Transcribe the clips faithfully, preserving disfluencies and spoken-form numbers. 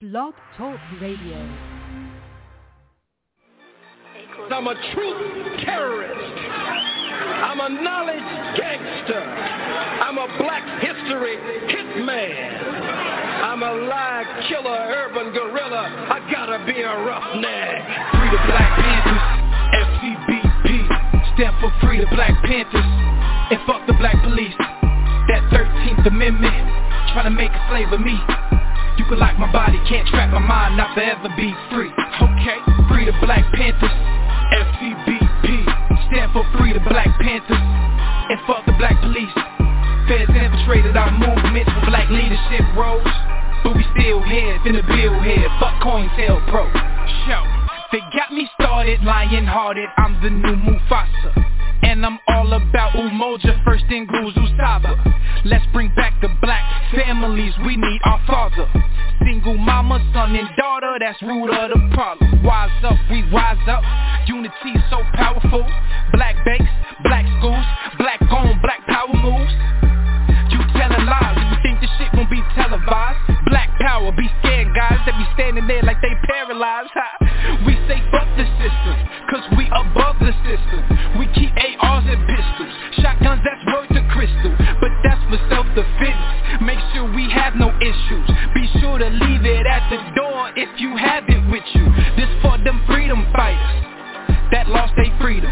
Blog Talk Radio. I'm a truth terrorist. I'm a knowledge gangster. I'm a black history hitman. I'm a lie killer, urban gorilla. I gotta be a roughneck. Free the Black Panthers, F C B P. Stand for free the Black Panthers. And fuck the black police. That thirteenth Amendment, trying to make a slave of me. You can lock my body, can't trap my mind, not forever be free. Okay, free the Black Panthers, F C B P. Stand for free the Black Panthers. And fuck the black police. Feds infiltrated our movements for black leadership roles. But we still here, finna build here. Fuck COINTELPRO. Show, they got me started, lion-hearted. I'm the new Mufasa. And I'm all about Umoja, first in Guzu Saba. Let's bring back the black families, we need our father. Single mama, son and daughter, that's root of the problem. Wise up, we wise up, unity so powerful. Black banks, black schools, black on, black power moves. You telling lies, you think this shit won't be televised. Black power, be scared guys that be standing there like they paralyzed. We say fuck the system, cause we above the system. We keep A Rs and pistols, shotguns that's worth a crystal. But that's for self-defense, make sure we have no issues. Be sure to leave it at the door if you have it with you. This for them freedom fighters that lost their freedom.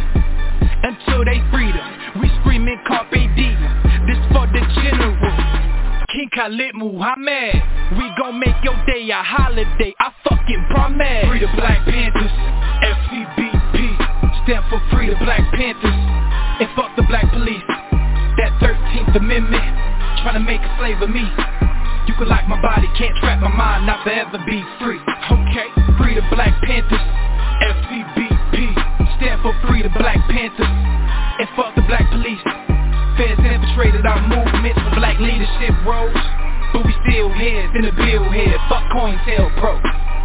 Until they freedom, we screaming Carpe Diem. This for the general, King Khalid Muhammad. We gon' make your day a holiday, I fucking promise. Free the Black Panthers, F C B P. Stand for free the Black Panthers. And fuck the black police. That thirteenth Amendment, trying to make a slave of me. You can lock my body, can't trap my mind, not forever be free. Okay, free the Black Panthers, F C B P. Stand for free the Black Panthers. And fuck the black police. Feds infiltrated our movements for black leadership roles. But we still here, finna build here. Fuck COINTELPRO.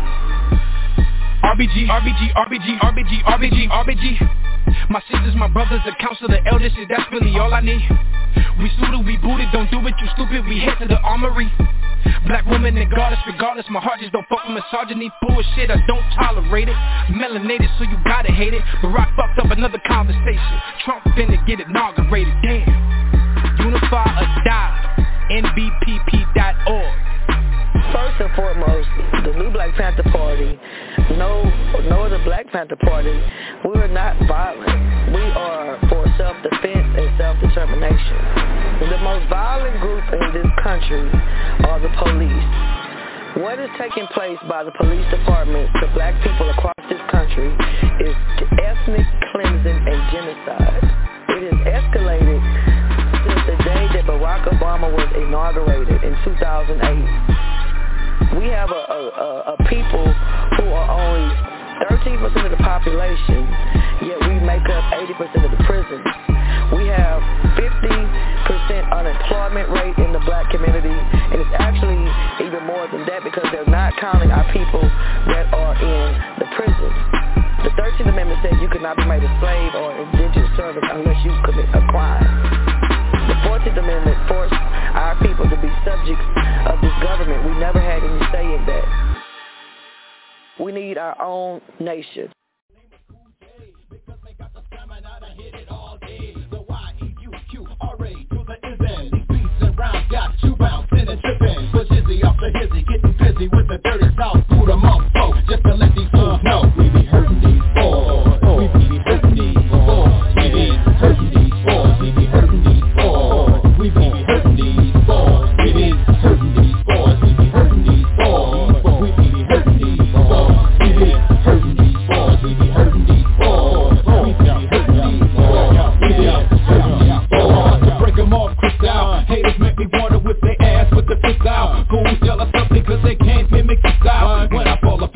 R B G, R B G, R B G, R B G, R B G, R B G. My sisters, my brothers, the council, the elders, shit, that's really all I need. We suited, we booted, don't do it, you stupid, we head to the armory. Black woman and goddess, regardless, my heart just don't fuck with misogyny. Bullshit, I don't tolerate it. Melanated, so you gotta hate it. Barack fucked up another conversation. Trump finna get inaugurated, damn. Unify or die, N B P P dot org. First and foremost, the new Black Panther Party, no, no other Black Panther Party, we are not violent. We are for self-defense and self-determination. The most violent group in this country are the police. What is taking place by the police department to black people across this country is ethnic cleansing and genocide. It has escalated since the day that Barack Obama was inaugurated in two thousand eight. We have a, a, a people who are only thirteen percent of the population, yet we make up eighty percent of the prisons. We have fifty percent unemployment rate in the black community, and it's actually even more than that because they're not counting our people that are in the prisons. The thirteenth Amendment says you cannot be made a slave or indentured servant unless you commit a crime. The fourteenth Amendment forced our people to be subjects of this government. We never had any say in that. We need our own nation. Got two bouncing and tripping, but Jizzy off the hizzy, getting busy with the dirty south food among folks, just to let these fools know we be hurting these boys, we be hurting these boys, we be hurting these boys, we be hurting these boys, we be hurting these boys, we be hurting these boys, we be hurting these boys, we be hurting these boys, we be hurting these boys, we be hurting these boys, we be hurting these boys, we be hurting these boys, to break them off crystal, haters make me wanna whip their ass with the fist out. Fools jealous of me cause they can't mimic the style. When I fall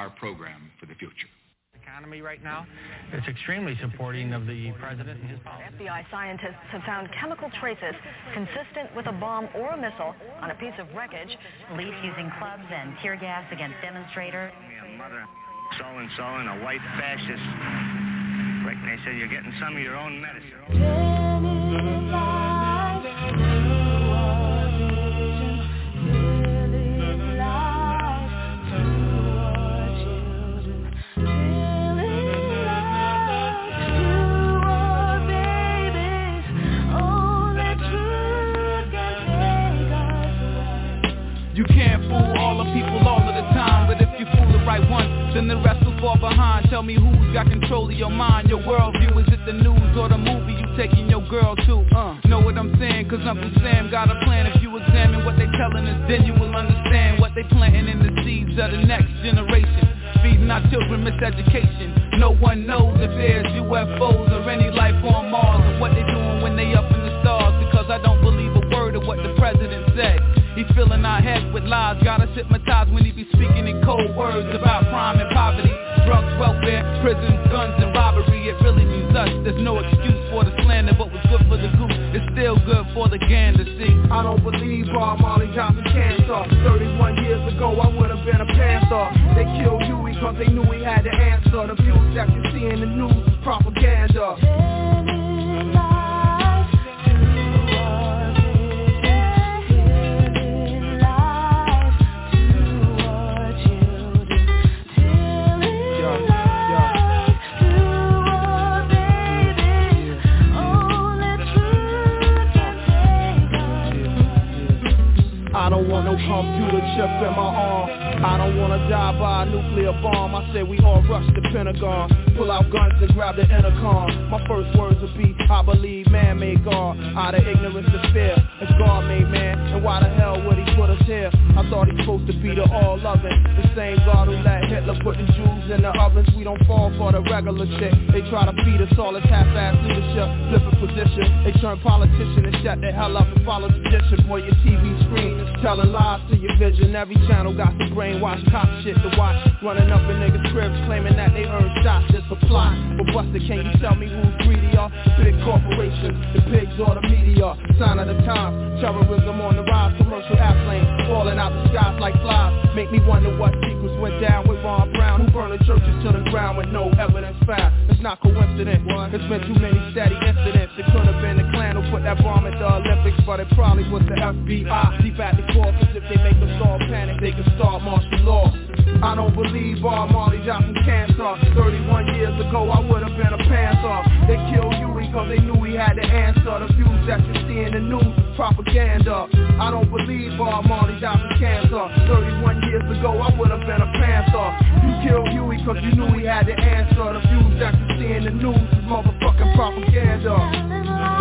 our program for the future. Economy right now, it's extremely supporting of the president and his policy. F B I scientists have found chemical traces consistent with a bomb or a missile on a piece of wreckage. Police using clubs and tear gas against demonstrators. A mother so-and-so and a white fascist. Like they said, you're getting some of your own medicine. You can't fool all the people all of the time, but if you fool the right one, then the rest will fall behind. Tell me who's got control of your mind, your worldview. Is it the news or the movie you taking your girl to? Uh, know what I'm saying? Cause Uncle Sam got a plan. If you examine what they telling us, then you will understand what they planting in the seeds of the next generation. Feeding our children miseducation. No one knows if there's U F Os or any life on Mars, or what they doing when they up in the stars. Because I don't believe a word of what the president said. He filling our heads with lies, got us hypnotized when he be speaking in cold words about crime and poverty, drugs, welfare, prisons, guns, and robbery. It really means us. There's no excuse for the slander. What was good for the goose is still good for the gander. See, I don't believe Bob Marley Johnson cancer. thirty-one years ago, I would have been a panther. They killed Huey because they knew he had the answer. The views that you see in the news is propaganda. I don't want no computer chip in my arm. I don't wanna die by a nuclear bomb. I say we all rush the Pentagon, pull out guns and grab the intercom. My first words will be, I believe man made God. Out of ignorance to fear, if God made man, then why the hell would he put us here? I thought he's supposed to be the all-loving, the same God who let Hitler put the Jews in the ovens. We don't fall for the regular shit. They try to feed us all this half-ass leadership, flipping position. They turn politician and shut the hell up and follow tradition. Boy, your T V screen is telling lies to your vision. Every channel got some brainwash cop shit to watch. Running up in niggas' cribs claiming that they earn shots. It's a plot. But Buster, can you tell me who's greedier? The big corporations, the pigs or the media? Sign of the times, terrorism on the rise. Commercial airplanes falling out the skies like flies. Make me wonder what secrets went down with Ron Brown, who burned the churches to the ground with no evidence found. It's not coincidence. There's been too many steady incidents. It could have been the Klan who put that bomb at the Olympics, but it probably was the F B I. Deep at the core, cause if they make us all panic, they can start martial law. I don't believe Bob Marley Johnson cancer. thirty-one years ago, I would have been a panther. They killed Huey cause they knew he had the answer. The views that you see in the news is propaganda. I don't believe Bob Marley Johnson cancer. thirty-one years ago, I would have been a panther. You killed Huey cause you knew he had the answer. The views that you see in the news is motherfucking propaganda.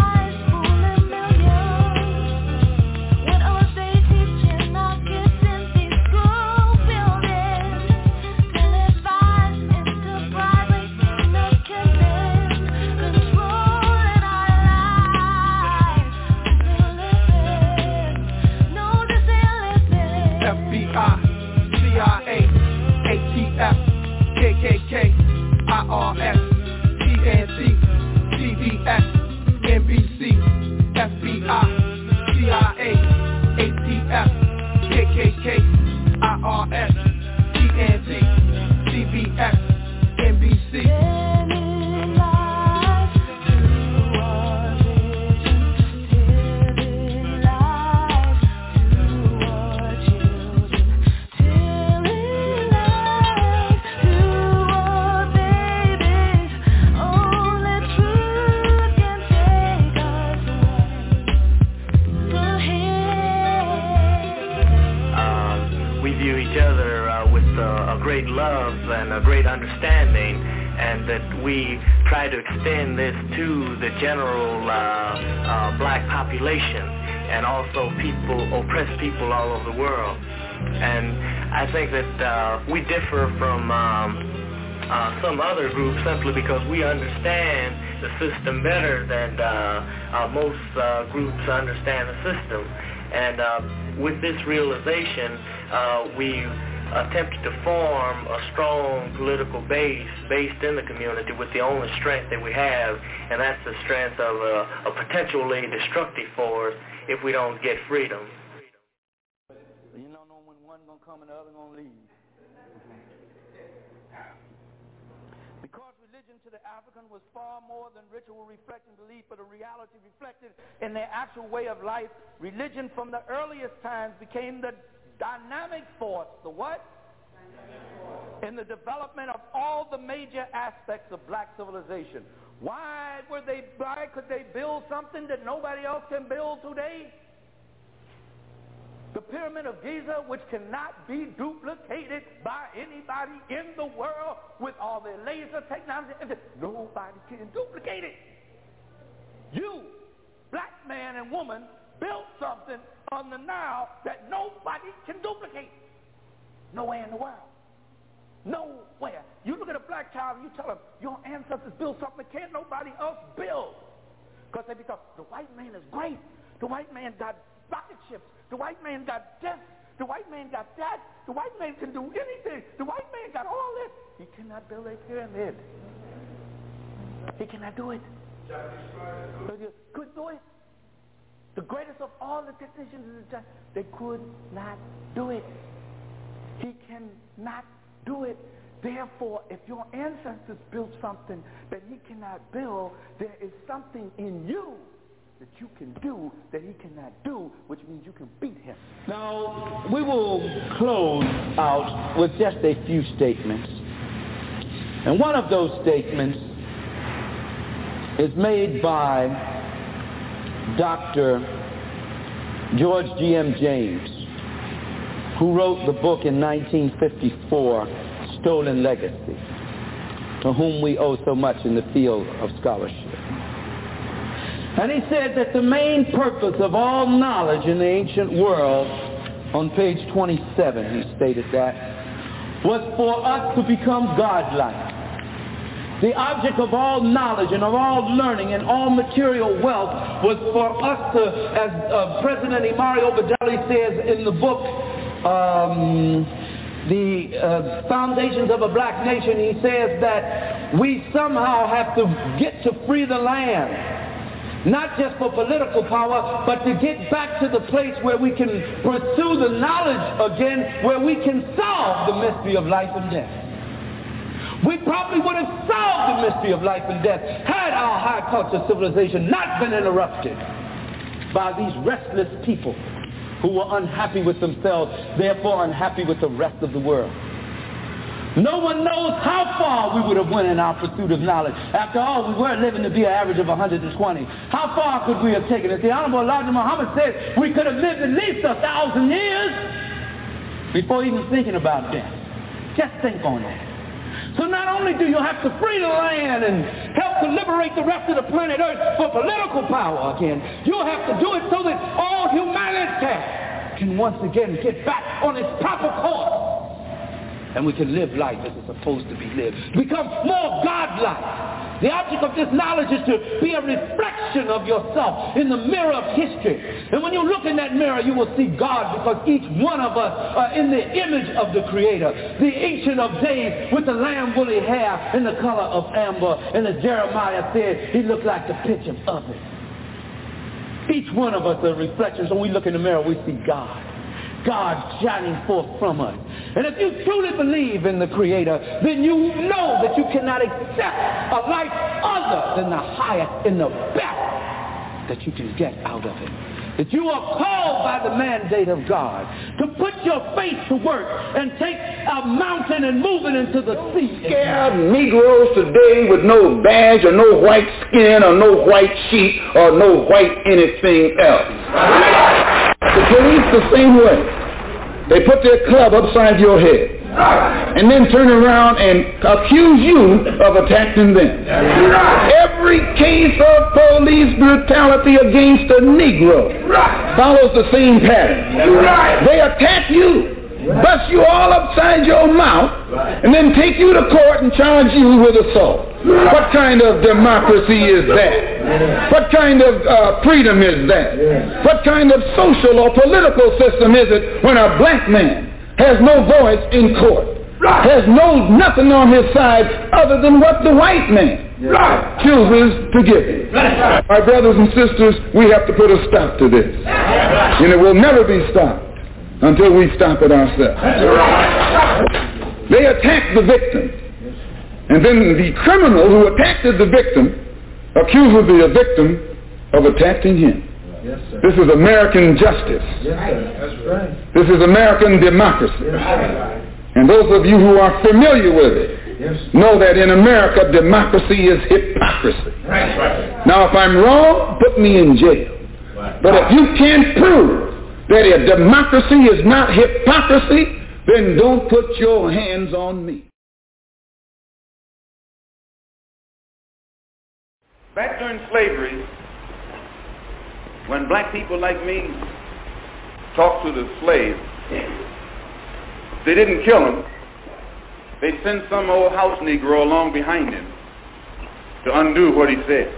K K K, I R S, T N T, C B S, N B C, F B I, C I A, A T F, K K K, I R S, T N T, C B S, N B C. Great love and a great understanding, and that we try to extend this to the general uh, uh, black population and also people, oppressed people all over the world. And I think that uh, we differ from um, uh, some other groups simply because we understand the system better than uh, uh, most uh, groups understand the system. And uh, with this realization, uh, we attempted to form a strong political base based in the community with the only strength that we have, and that's the strength of a, a potentially destructive force if we don't get freedom. You don't know when one gonna come and the other gonna leave. Because religion to the African was far more than ritual reflecting belief, but a reality reflected in their actual way of life, religion from the earliest times became the dynamic force, the what? In the development of all the major aspects of black civilization. Why were they, why could they build something that nobody else can build today? The Pyramid of Giza, which cannot be duplicated by anybody in the world with all their laser technology. Nobody can duplicate it. You, black man and woman, built something on the Nile that nobody can duplicate. Nowhere in the world. Nowhere. You look at a black child and you tell them, your ancestors built something that can't nobody else build. Because they become, the white man is great. The white man got rocket ships. The white man got this. The white man got that. The white man can do anything. The white man got all this. He cannot build a pyramid. He cannot do it. Couldn't do it. The greatest of all the technicians is just, they could not do it. He cannot do it. Therefore, if your ancestors built something that he cannot build, there is something in you that you can do that he cannot do, which means you can beat him. Now, we will close out with just a few statements. And one of those statements is made by Doctor George G M James, who wrote the book in nineteen fifty-four, Stolen Legacy, to whom we owe so much in the field of scholarship. And he said that the main purpose of all knowledge in the ancient world, on page twenty-seven, he stated that, was for us to become godlike. The object of all knowledge and of all learning and all material wealth was for us to, as uh, President Mario Bedelli says in the book, um, The uh, Foundations of a Black Nation, he says that we somehow have to get to free the land, not just for political power, but to get back to the place where we can pursue the knowledge again, where we can solve the mystery of life and death. We probably would have solved the mystery of life and death had our high culture civilization not been interrupted by these restless people who were unhappy with themselves, therefore unhappy with the rest of the world. No one knows how far we would have went in our pursuit of knowledge. After all, we were living to be an average of one hundred twenty. How far could we have taken it? The Honorable Elijah Muhammad said we could have lived at least a thousand years before even thinking about death. Just think on that. So not only do you have to free the land and help to liberate the rest of the planet Earth for political power again, you have to do it so that all humanity can once again get back on its proper course. And we can live life as it's supposed to be lived. Become more godlike. The object of this knowledge is to be a reflection of yourself in the mirror of history. And when you look in that mirror, you will see God, because each one of us are in the image of the Creator. The Ancient of Days with the lamb woolly hair and the color of amber. And as Jeremiah said, he looked like the pitch of oven. Each one of us are reflections. When we look in the mirror, we see God. God shining forth from us. And if you truly believe in the Creator, then you know that you cannot accept a life other than the highest and the best that you can get out of it. That you are called by the mandate of God to put your faith to work and take a mountain and move it into the sea. Scared Negroes today with no badge or no white skin or no white sheet or no white anything else. The police the same way. They put their club upside your head and then turn around and accuse you of attacking them. Every case of police brutality against a Negro follows the same pattern. They attack you, bust you all upside your mouth, and then take you to court and charge you with assault. What kind of democracy is that? What kind of uh, freedom is that? What kind of social or political system is it when a black man has no voice in court, has no nothing on his side other than what the white man Right. chooses to give him. Right. My brothers and sisters, we have to put a stop to this. Right. And it will never be stopped until we stop it ourselves. Right. They attacked the victim. And then the criminal who attacked the victim accuses the victim of attacking him. Yes, sir. This is American justice. Yes, sir. That's right. This is American democracy. Yes, sir. And those of you who are familiar with it, yes, know that in America, democracy is hypocrisy. Right, right. Now, if I'm wrong, put me in jail. Right. But if you can't prove that a democracy is not hypocrisy, then don't put your hands on me. Back during slavery, when black people like me talked to the slaves, they didn't kill him. They'd send some old house Negro along behind him to undo what he said.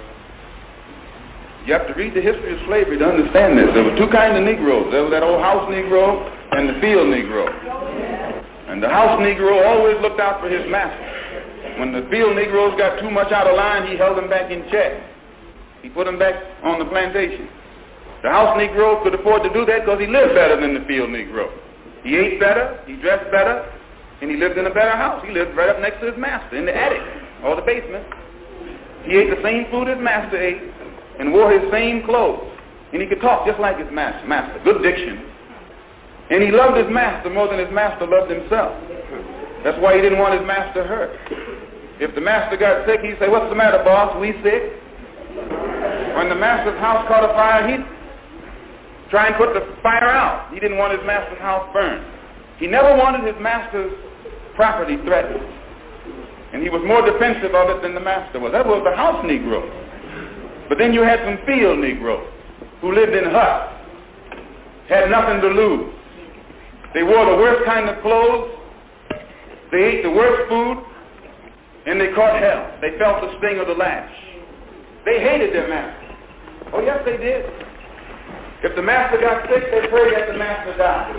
You have to read the history of slavery to understand this. There were two kinds of Negroes. There was that old house Negro and the field Negro. And the house Negro always looked out for his master. When the field Negroes got too much out of line, he held them back in check. He put them back on the plantation. The house Negro could afford to do that because he lived better than the field Negro. He ate better, he dressed better, and he lived in a better house. He lived right up next to his master in the attic or the basement. He ate the same food his master ate and wore his same clothes. And he could talk just like his master. master. Good diction. And he loved his master more than his master loved himself. That's why he didn't want his master hurt. If the master got sick, he'd say, "What's the matter, boss? We sick?" When the master's house caught a fire, he'd try and put the fire out. He didn't want his master's house burned. He never wanted his master's property threatened. And he was more defensive of it than the master was. That was the house Negro. But then you had some field Negroes who lived in huts, had nothing to lose. They wore the worst kind of clothes, they ate the worst food, and they caught hell. They felt the sting of the lash. They hated their master. Oh, yes, they did. If the master got sick, they prayed that the master died.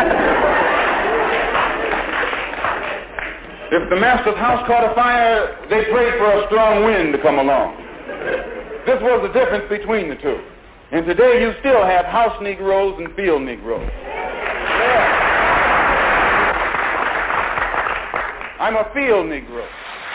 If the master's house caught a fire, they prayed for a strong wind to come along. This was the difference between the two. And today you still have house Negroes and field Negroes. Yeah. I'm a field Negro.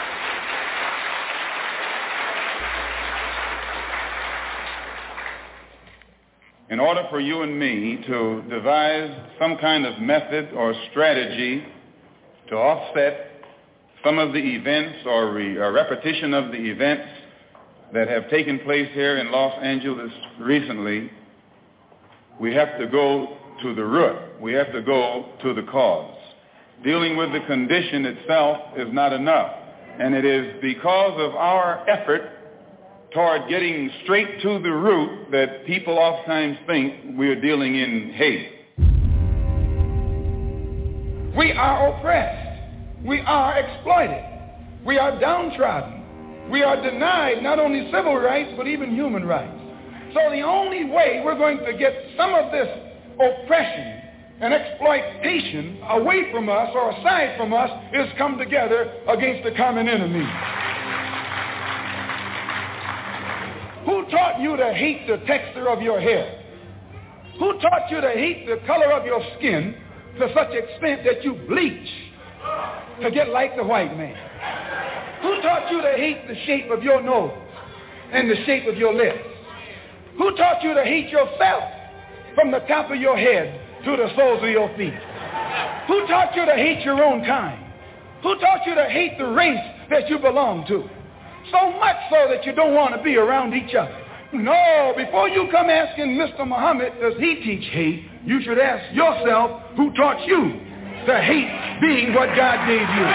In order for you and me to devise some kind of method or strategy to offset some of the events or, re- or repetition of the events that have taken place here in Los Angeles recently, we have to go to the root. We have to go to the cause. Dealing with the condition itself is not enough. And it is because of our effort toward getting straight to the root that people oftentimes think we're dealing in hate. We are oppressed. We are exploited. We are downtrodden. We are denied not only civil rights, but even human rights. So the only way we're going to get some of this oppression and exploitation away from us or aside from us is come together against the common enemy. Who taught you to hate the texture of your hair? Who taught you to hate the color of your skin to such extent that you bleach to get like the white man? Who taught you to hate the shape of your nose and the shape of your lips? Who taught you to hate yourself from the top of your head to the soles of your feet? Who taught you to hate your own kind? Who taught you to hate the race that you belong to? So much so that you don't want to be around each other. No, before you come asking Mister Muhammad, does he teach hate, you should ask yourself, who taught you to hate being what God gave you?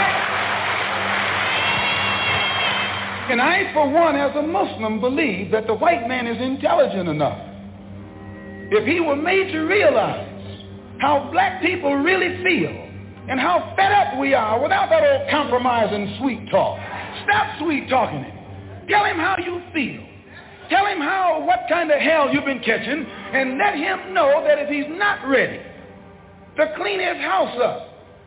And I, for one, as a Muslim, believe that the white man is intelligent enough. If he were made to realize how black people really feel and how fed up we are without that old compromise and sweet talk. Stop sweet talking him. Tell him how you feel. Tell him how, what kind of hell you've been catching, and let him know that if he's not ready to clean his house up.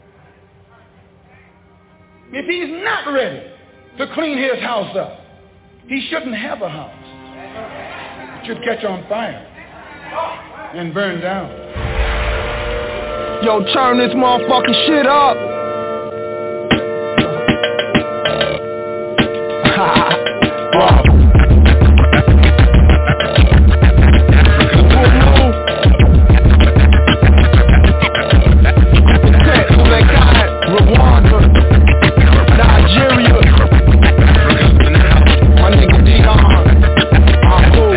If he's not ready to clean his house up, he shouldn't have a house. It should catch on fire and burn down. Yo, turn this motherfucking shit up. Wow. Rwanda, Nigeria, my nigga Dion, I'm cool.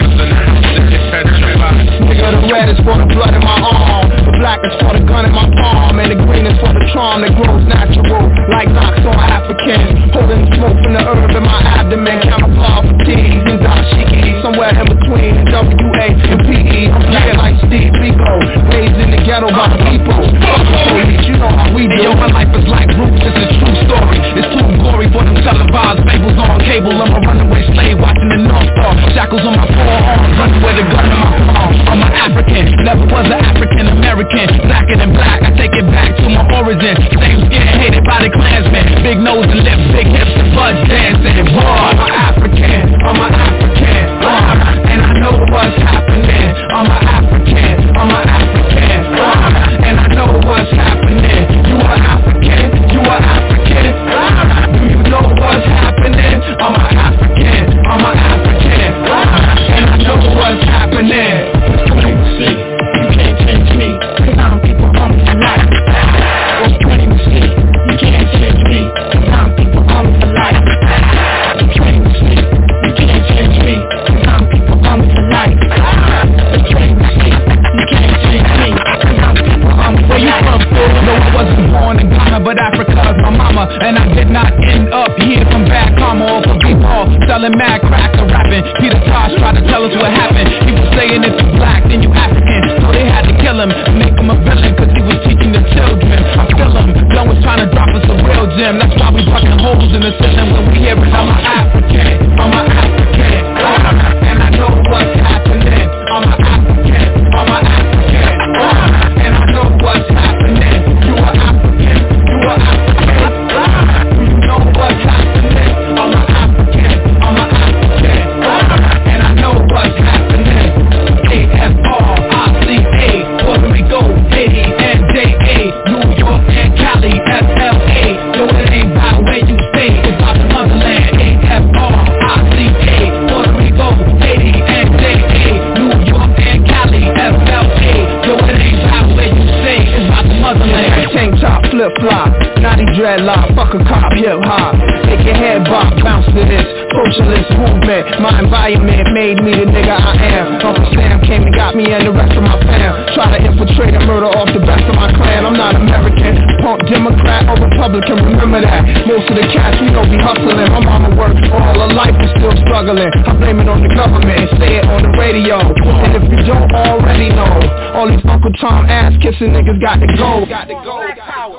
Nigga, the red is for the blood in my arm, the black is for the gun in my palm, and the green is for the charm that grows natural, like knocks on African. Holding smoke from the herb in my abdomen, camouflage fatigues and dashiki, somewhere in between W A and P E. I'm playing like Steve Biko, raised in the ghetto by the people. Police, you know how we do. Yo, my life is like roots, it's a true story. It's too gory for them televised fables on cable. I'm a runaway slave watching the North Star. Shackles on my forearms, running with a gun in my palm. I'm an African, never was an African American. Blacker than black, I take it back to my origin. Same skin, hated by the Klansmen. Big nose and lips, big hips and butt dancing. Boy, I'm an African, I'm an African. Boy, and I know what's happening. I'm an African, I'm an African. Boy, and I know what's happening. You are African, you are African. Do you know what's happening? I'm an African, I'm an African. And I know what's happening. Plain to see, you can't change me, cause I'm people on for life. It's plain to see, you can't change me, cause I'm people on for life. It's plain to see, you can't change me, cause I'm people on for life. It's plain to see, you can't change me, cause I'm people on for life. Where you from, fool? No, I wasn't born in Ghana, but Africa's my mama. And I did not end up here from bad karma or from B-ball, selling mad crack or rapping. Peter Tosh tried to tell us what happened. He was saying if you black, then you African. So they had to kill him, make him a villain, cause he was teaching the children. I feel him, Young was trying to drop us a real gem. That's why we bucking holes in the ceiling when we hear it. I'm an African, I'm an African. And I know what's happening. I'm an African, I'm an African. And I know what's happening. You are African, you are African. Do you know what's happening? I'm an African, I'm an African. And I know what's happening. A F R I C A, Puerto Rico, Haiti, and J A, New York and Cali, S L A. Yo, it ain't about where you stay, it's about the motherland. A F R I C A, Puerto Rico, Haiti, and J A, New York and Cali, S L A. Yo, it ain't about where you stay, it's about the motherland. Tank top, flip flop, naughty dreadlock, fuck a cop, hip hop. Make your head bop, bounce to this socialist movement. My environment made me the nigga I am. Uncle Sam came and got me and the rest of my fam. Try to infiltrate and murder off the best of my clan. I'm not American, punk Democrat or Republican, remember that. Most of the cats, we know be hustling. My mama worked all her life and still struggling. I blame it on the government and say it on the radio. And if you don't already know, all these Uncle Tom ass kissing niggas got to go. Got to go. Black power.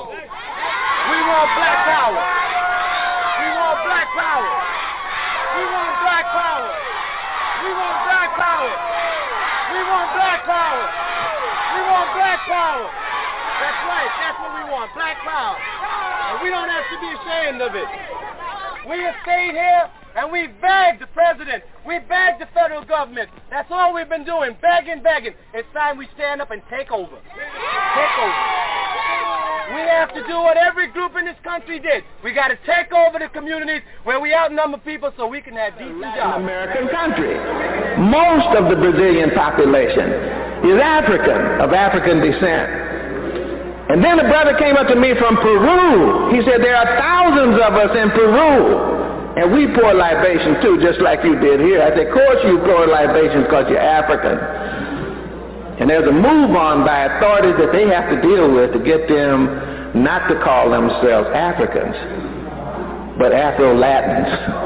We want black power. We want black power. We want black power. We want black power. We want black power. We want black power. That's right. That's what we want. Black power. And we don't have to be ashamed of it. We have stayed here and we begged the president. We begged the federal government. That's all we've been doing. Begging, begging. It's time we stand up and take over. Take over. We have to do what every group in this country did. We got to take over the communities where we outnumber people so we can have decent jobs. American country. Most of the Brazilian population is African, of African descent. And then a brother came up to me from Peru. He said, there are thousands of us in Peru. And we pour libations too, just like you did here. I said, of course you pour libations because you're African. And there's a move on by authorities that they have to deal with to get them not to call themselves Africans, but Afro-Latins.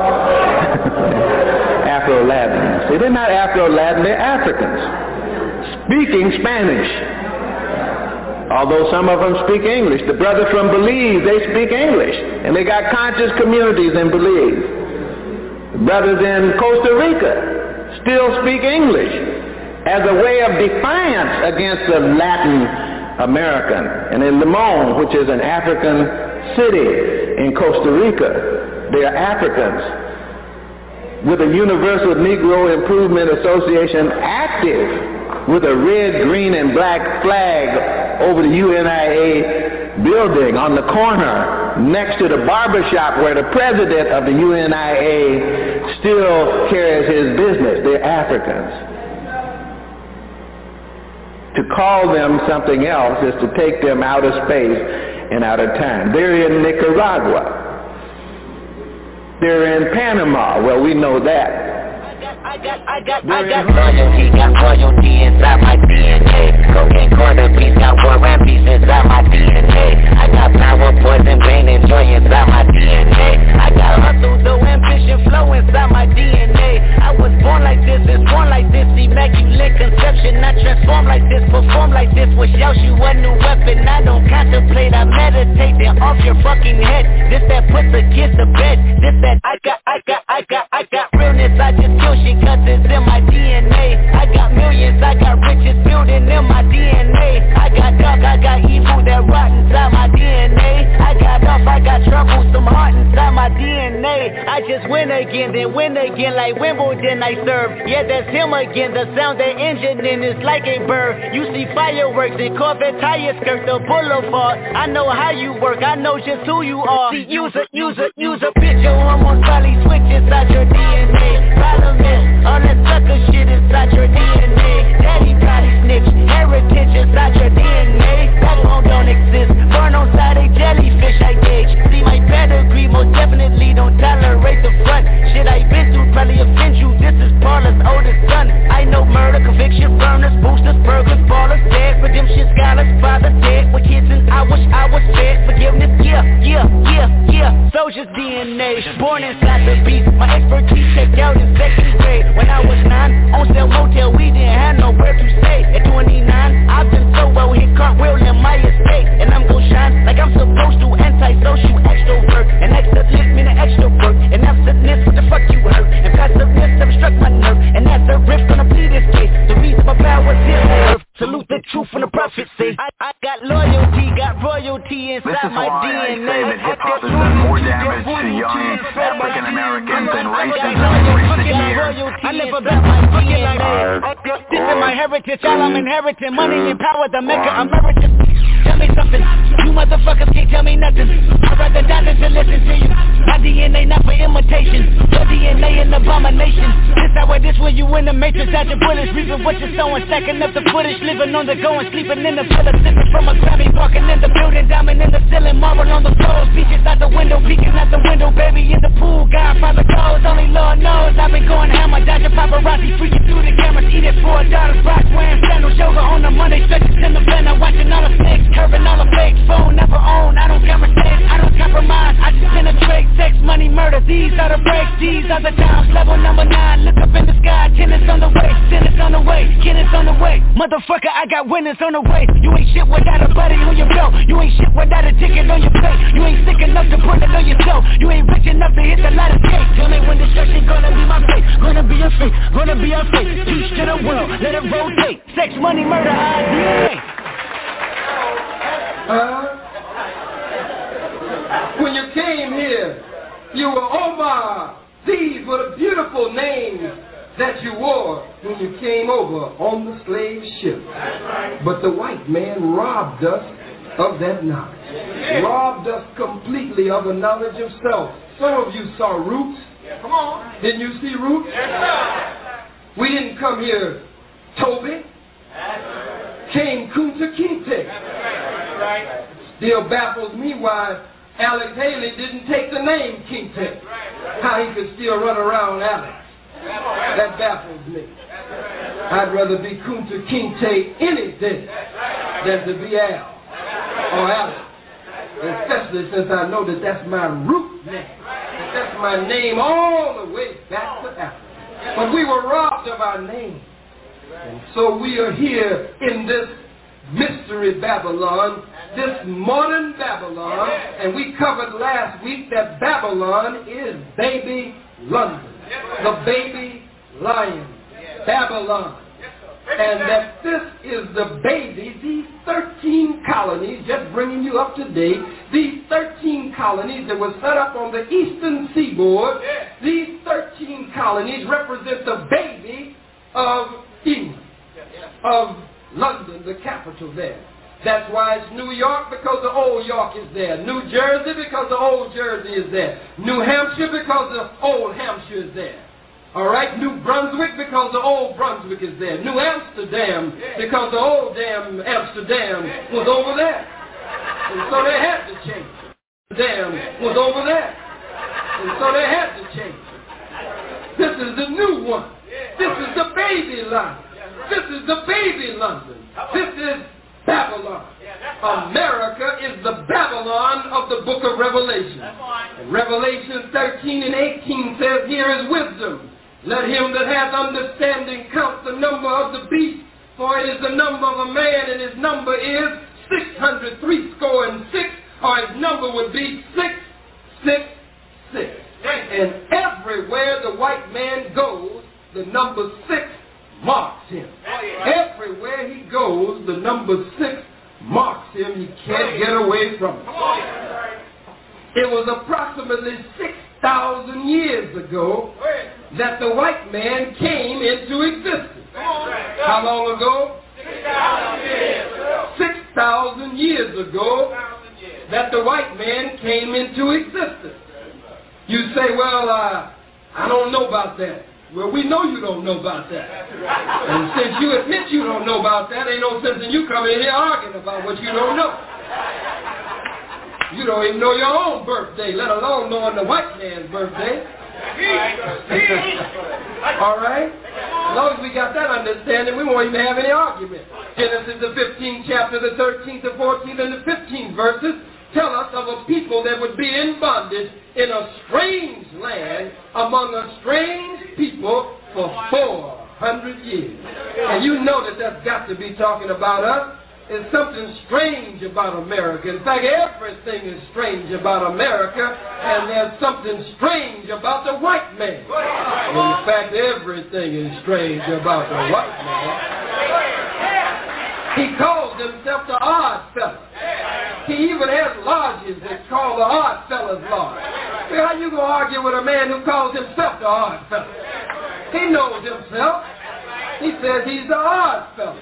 Afro-Latins. See, they're not Afro-Latin, they're Africans, speaking Spanish. Although some of them speak English. The brothers from Belize, they speak English. And they got conscious communities in Belize. The brothers in Costa Rica still speak English as a way of defiance against the Latin American. And in Limon, which is an African city in Costa Rica, they are Africans with a Universal Negro Improvement Association active with a red, green, and black flag over the U N I A building on the corner next to the barber shop where the president of the U N I A still carries his business. They're Africans. To call them something else is to take them out of space and out of time. They're in Nicaragua. They're in Panama. Well, we know that. I got, I got, I got loyalty, got royalty inside my D N A. Cocaine quarter piece, got war and peace inside my D N A. I got power, poison, pain, and joy inside my D N A. I got hustle, though, ambition, flow inside my D N A. I was born like this, is born like this, immaculate conception. I transform like this, perform like this, wish out you a new weapon. I don't contemplate, I meditate, then off your fucking head. This that puts a kid to bed. This that I got, I got, I got, I got realness, I just kill shit cause it's in my D N A. I got millions, I got riches building in my D N A. I got dark, I got evil that rot inside my D N A. I got off, I got trouble, some heart inside my D N A. I just win again, then win again like Wimbledon I serve. Yeah, that's him again, the sound that engine in is like a bird. You see fireworks and Corvette tires skirt the boulevard. I know how you work, I know just who you are. See, use a, use a, use a bitch, your hormones probably switch inside your D N A. Problem is, all that sucker shit inside your D N A. Daddy probably snitch, heritage inside your D N A. Backbone don't exist, burn on side a jellyfish I gauge. See my pedigree, most definitely don't tolerate the front. Shit I been through probably offend you, this is Paula's oldest son. I know murder, conviction, burners, boosters, burglars, ballers, dead, redemption, scholars, father dead. With kids and I wish I was fed, forgiveness, yeah, yeah, yeah, yeah. Soldier's D N A, born inside the beast. My expertise checked out in second grade. When I was nine, on sale motel, we didn't have nowhere to stay. At twenty-nine, I've been so well, hit cartwheel in my estate. And I'm gon' shine like I'm supposed to, anti-social extrovert. And excellent meaning extra work. And absentness, what the fuck you heard? And passiveness never struck my nerve. And that's a riff gonna be this case. The reason my power's here on earth. Salute the truth when the prophets say I, I got loyalty, got royalty inside my D N A. This is why I say that hip-hop has done more damage to young African Americans than racism in recent years. I never bet my D N A. This is my heritage, all I'm inheriting. Money and power, the Mecca American. Tell me something, you motherfuckers can't tell me nothing. I'd rather die than to listen to you. My D N A not for imitation. Your D N A an abomination. This how it is when you in the matrix, dodging bullets, reaping what you're sowing, stacking up the footage, living on the go and sleeping in the villa, sipping from a Grammy, walking in the building, diamond in the ceiling, marble on the floors, beaches out the window, peeking out the window, baby in the pool, Godfather goes, only Lord knows. I've been going hammer, dodging paparazzi, freaking through the cameras, eating four dollars, rocks, wearing sandals, yoga on the Monday, stretches in the van, I'm watching all the snakes, curving all the fakes, phone never own, I don't conversate, I don't compromise, I just penetrate, sex, money, murder, these are the breaks, these are the times, level number nine, look up in the sky, tennis on the way, tennis on the way, tennis on the way, motherfucker, I got winners on the way, you ain't shit without a buddy on your belt, you ain't shit without a ticket on your plate, you ain't sick enough to put it on yourself, you ain't rich enough to hit the ladder cake, tell me when destruction gonna be my fate, gonna be a fate, gonna be a fate, teach to the world, let it rotate, sex, money, murder, I D N A. Huh? When you came here, you were Omar. These were the beautiful names that you wore when you came over on the slave ship. But the white man robbed us of that knowledge. Robbed us completely of the knowledge of self. Some of you saw Roots. Come on. Didn't you see Roots? We didn't come here Toby. Came Kunta Kinte. Still baffles me why Alex Haley didn't take the name Kinte. How he could still run around Alex. That baffles me. I'd rather be Kunta Kinte any day than to be Al or Alex. Especially since I know that that's my root name. That's my name all the way back to Africa. But we were robbed of our name. And so we are here in this mystery Babylon, this modern Babylon, and we covered last week that Babylon is baby London, the baby lion, Babylon. and that this is the baby, these thirteen colonies, just bringing you up to date, these thirteen colonies that were set up on the eastern seaboard, these thirteen colonies represent the baby of England, of London, the capital there. That's why it's New York, because the old York is there. New Jersey, because the old Jersey is there. New Hampshire, because the old Hampshire is there. All right, New Brunswick, because the old Brunswick is there. New Amsterdam, because the old damn Amsterdam was over there. And so they had to change it. Amsterdam was over there. And so they had to change it. This is the new one. This is the baby London. This is the baby London. This is Babylon. America is the Babylon of the book of Revelation. Revelation thirteen and eighteen says, here is wisdom. Let him that hath understanding count the number of the beast, for it is the number of a man, and his number is six hundred threescore and six, or his number would be six, six, six. And everywhere the white man goes, the number six marks him. Everywhere he goes, the number six marks him. He can't get away from it. It was approximately six thousand years ago that the white man came into existence. How long ago? six thousand years ago that the white man came into existence. You say, well, uh, I don't know about that. Well, we know you don't know about that. And since you admit you don't know about that, ain't no sense in you coming in here arguing about what you don't know. You don't even know your own birthday, let alone knowing the white man's birthday. All right? As long as we got that understanding, we won't even have any argument. Genesis, the fifteenth chapter, the thirteenth, the fourteenth, and the fifteenth verses tell us of a people that would be in bondage in a strange land among a strange people for four hundred years. And you know that that's got to be talking about us. There's something strange about America. In fact, everything is strange about America, and there's something strange about the white man. In fact, everything is strange about the white man. He calls himself the Odd Fellow. He even has lodges that's called the Odd Fellows Lodge. Well, how you going to argue with a man who calls himself the Odd Fellow? He knows himself. He says he's the Odd Fellow.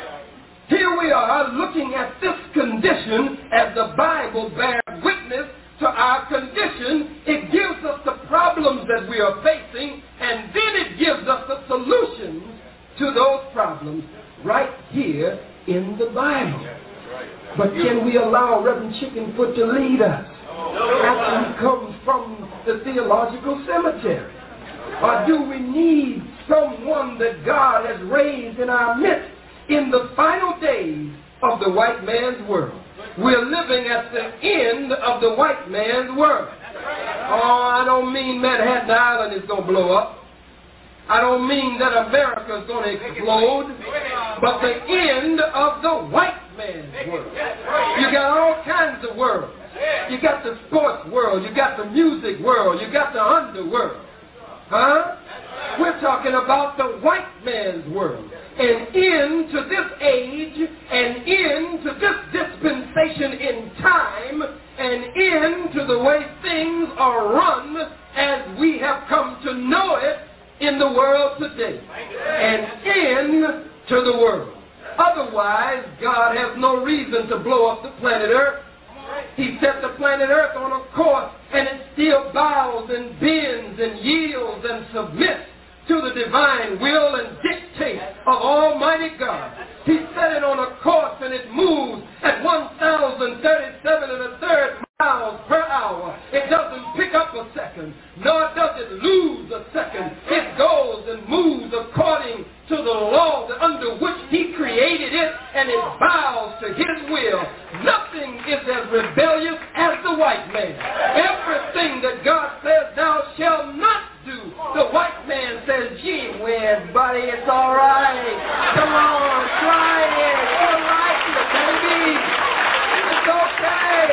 Here we are looking at this condition as the Bible bears witness to our condition. It gives us the problems that we are facing, and then it gives us the solutions to those problems right here in the Bible. But can we allow Reverend Chickenfoot to lead us after he comes from the theological cemetery? Or do we need someone that God has raised in our midst in the final days of the white man's world? We're living at the end of the white man's world. Oh, I don't mean Manhattan Island is going to blow up. I don't mean that America is going to explode, but the end of the white man's world. You got all kinds of worlds. You got the sports world. You got the music world. You got the underworld. Huh? We're talking about the white man's world. An end to this age, an end to this dispensation in time, an end to the way things are run as we have come to know it in the world today. An end to the world. Otherwise, God has no reason to blow up the planet Earth. He set the planet Earth on a course, and it still bows and bends and yields and submits to the divine will and dictate of Almighty God. He set it on a course, and it moves at one thousand thirty-seven and a third miles per hour. It doesn't pick up a second, nor does it lose a second. It goes and moves according to the law under which He created it, and it bows to His will. Nothing is as rebellious as the white man. Everything that God says thou shalt not do, the white man says, gee whiz, buddy, it's all right. Come on, try it. You like it, baby. It's okay.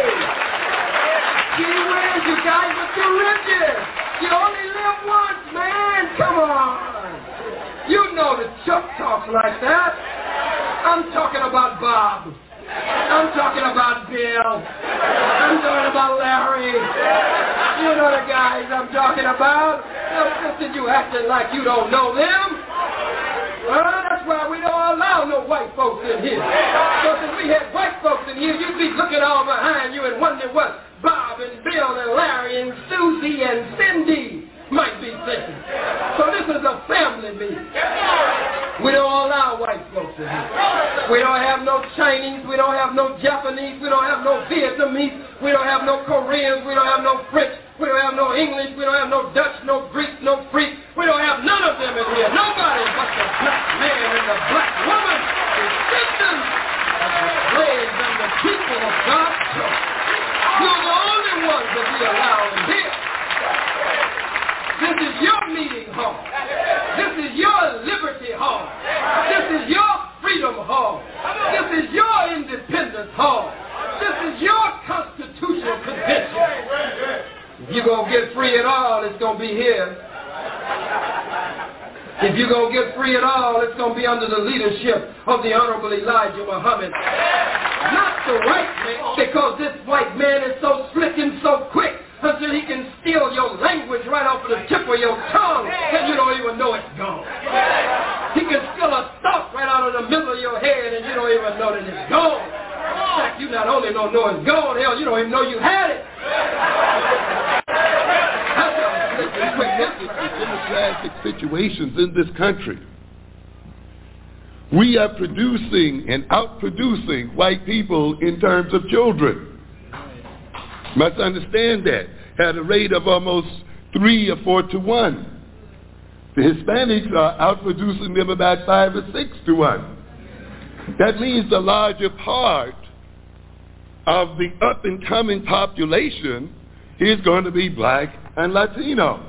Gee whiz, you guys are too rigid. You only live once, man. Come on. You know the Chuck talks like that. I'm talking about Bob. I'm talking about Bill. I'm talking about Larry. You know the guys I'm talking about. Listen, you acting like you don't know them. Uh, that's why we don't allow no white folks in here. Because if we had white folks in here, you'd be looking all behind you and wondering what Bob and Bill and Larry and Susie and Cindy might be thinking. So this is a family meeting. We don't allow white folks in here. We don't have no Chinese. We don't have no Japanese. We don't have no Vietnamese. We don't have no Koreans. We don't have no French. We don't have no English. We don't have no Dutch, no Greek, no Freak. We don't have none of them in here. Nobody but the black man and the black woman, the victims of the slaves and the people of God's church. You're the only ones that we allow in here. This is your meeting hall. This is your liberty hall. This is your freedom hall. This is your independence hall. This is your constitutional convention. If you're going to get free at all, it's going to be here. If you're going to get free at all, it's going to be under the leadership of the Honorable Elijah Muhammad. Not the white man, because this white man is so slick and so quick until he can steal your language right off of the tip of your tongue and you don't even know it's gone. He can steal a thought right out of the middle of your head and you don't even know that it's gone. In fact, you not only don't know it's gone, hell, you don't even know you had it. Democratic situations in this country, we are producing and outproducing white people in terms of children. Must understand that at a rate of almost three or four to one. The Hispanics are outproducing them about five or six to one. That means the larger part of the up-and-coming population is going to be black and Latino.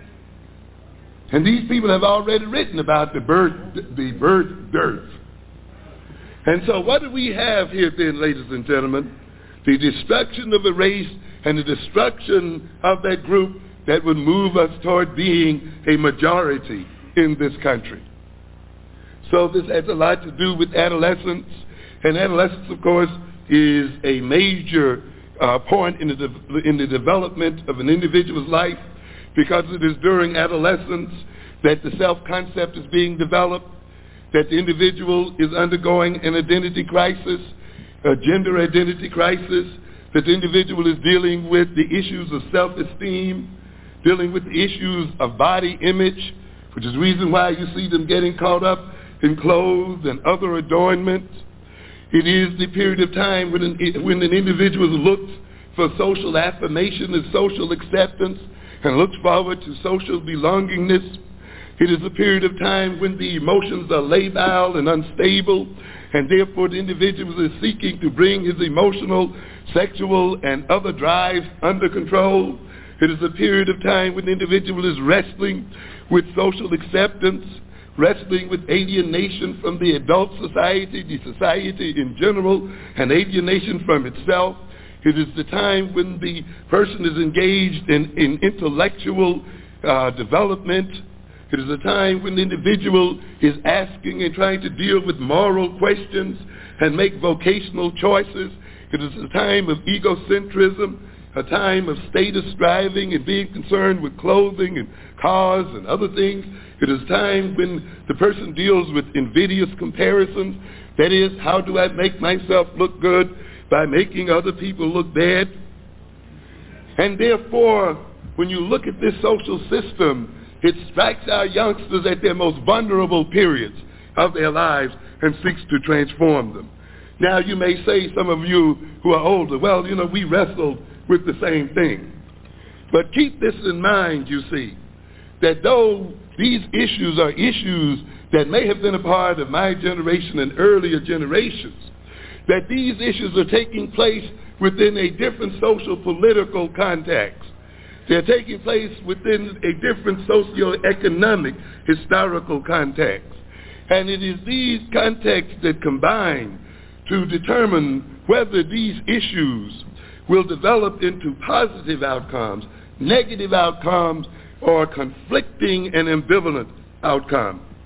And these people have already written about the birth, the birth dearth. And so what do we have here then, ladies and gentlemen? The destruction of a race and the destruction of that group that would move us toward being a majority in this country. So this has a lot to do with adolescence. And adolescence, of course, is a major uh, point in the, de- in the development of an individual's life, because it is during adolescence that the self-concept is being developed, that the individual is undergoing an identity crisis, a gender identity crisis, that the individual is dealing with the issues of self-esteem, dealing with the issues of body image, which is the reason why you see them getting caught up in clothes and other adornments. It is the period of time when an, when an individual looks for social affirmation and social acceptance and looks forward to social belongingness. It is a period of time when the emotions are labile and unstable, and therefore the individual is seeking to bring his emotional, sexual, and other drives under control. It is a period of time when the individual is wrestling with social acceptance, wrestling with alienation from the adult society, the society in general, and alienation from itself. It is the time when the person is engaged in, in intellectual uh, development. It is a time when the individual is asking and trying to deal with moral questions and make vocational choices. It is a time of egocentrism, a time of status striving and being concerned with clothing and cars and other things. It is a time when the person deals with invidious comparisons. That is, how do I make myself look good by making other people look bad? And therefore, when you look at this social system, it strikes our youngsters at their most vulnerable periods of their lives and seeks to transform them. Now, you may say, some of you who are older, well, you know, we wrestled with the same thing. But keep this in mind, you see, that though these issues are issues that may have been a part of my generation and earlier generations, that these issues are taking place within a different social political context. They're taking place within a different socio-economic historical context. And it is these contexts that combine to determine whether these issues will develop into positive outcomes, negative outcomes, or conflicting and ambivalent outcomes.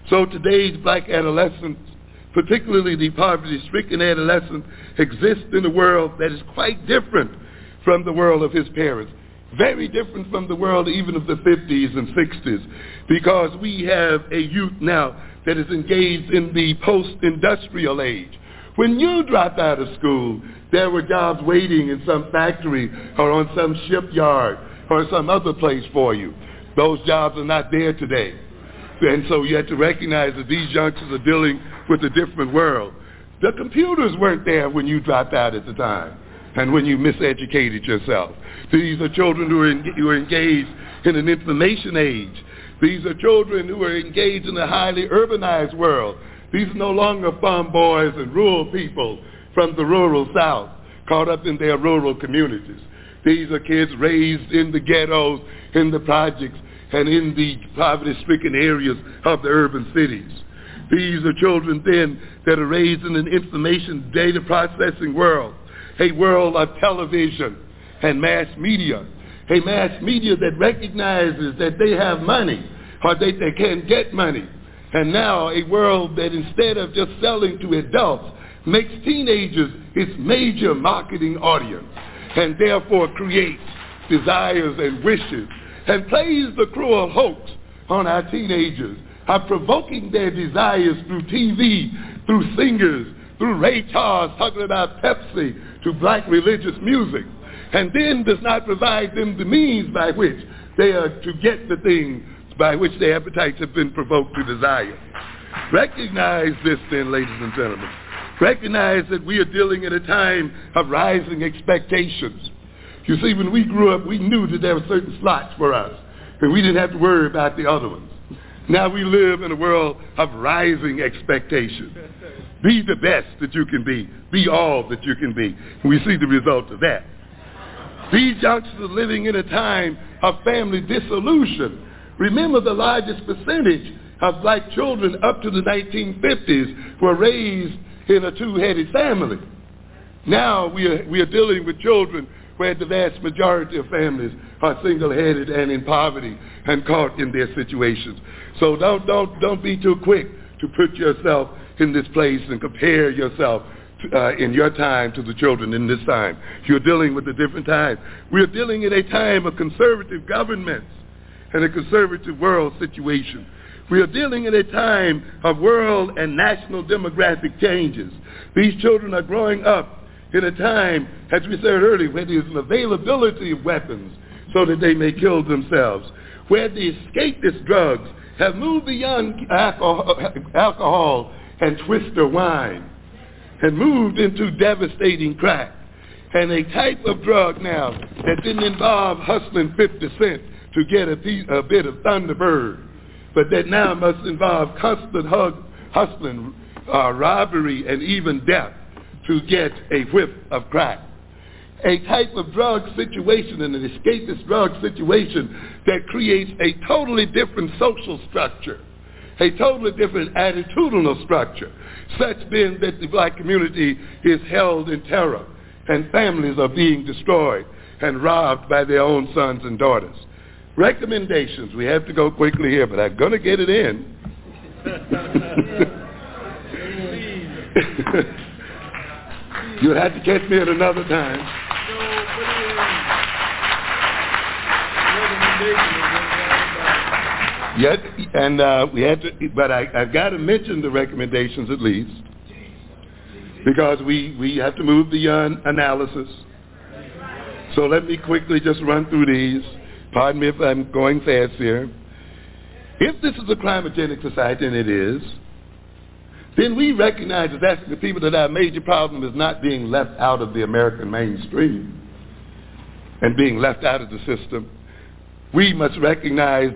So today's black adolescents, particularly the poverty-stricken adolescent, exists in a world that is quite different from the world of his parents. Very different from the world even of the fifties and sixties, because we have a youth now that is engaged in the post-industrial age. When you dropped out of school, there were jobs waiting in some factory or on some shipyard or some other place for you. Those jobs are not there today. And so you have to recognize that these youngsters are dealing with a different world. The computers weren't there when you dropped out at the time and when you miseducated yourself. These are children who are, en- who are engaged in an information age. These are children who are engaged in a highly urbanized world. These are no longer farm boys and rural people from the rural South caught up in their rural communities. These are kids raised in the ghettos, in the projects, and in the poverty-stricken areas of the urban cities. These are children then that are raised in an information data processing world, a world of television and mass media, a mass media that recognizes that they have money or that they can get money. And now a world that instead of just selling to adults makes teenagers its major marketing audience and therefore creates desires and wishes and plays the cruel hoax on our teenagers of provoking their desires through T V, through singers, through Ray Charles talking about Pepsi, to black religious music, and then does not provide them the means by which they are to get the things by which their appetites have been provoked to desire. Recognize this then, ladies and gentlemen. Recognize that we are dealing at a time of rising expectations. You see, when we grew up, we knew that there were certain slots for us, and we didn't have to worry about the other ones. Now we live in a world of rising expectations. Be the best that you can be. Be all that you can be. And we see the result of that. These youngsters are living in a time of family dissolution. Remember, the largest percentage of black children up to the nineteen fifties were raised in a two-headed family. Now we are, we are dealing with children where the vast majority of families are single-headed and in poverty and caught in their situations. So don't, don't, don't be too quick to put yourself in this place and compare yourself to, uh, in your time to the children in this time. You're dealing with a different time. We're dealing in a time of conservative governments and a conservative world situation. We are dealing in a time of world and national demographic changes. These children are growing up in a time, as we said earlier, where there's an availability of weapons so that they may kill themselves, where the escapist drugs have moved beyond alcohol, alcohol and twister wine and moved into devastating crack, and a type of drug now that didn't involve hustling fifty cents to get a, piece, a bit of Thunderbird, but that now must involve constant hug, hustling, uh, robbery, and even death to get a whiff of crack. A type of drug situation and an escapist drug situation that creates a totally different social structure, a totally different attitudinal structure, such then that the black community is held in terror and families are being destroyed and robbed by their own sons and daughters. Recommendations. We have to go quickly here, but I'm going to get it in. You'll have to catch me at another time. Yet, and uh, we had to, but I, I've got to mention the recommendations at least, because we, we have to move beyond analysis. So let me quickly just run through these. Pardon me if I'm going fast here. If this is a climogenic society, and it is, then we recognize as African people that our major problem is not being left out of the American mainstream and being left out of the system. We must recognize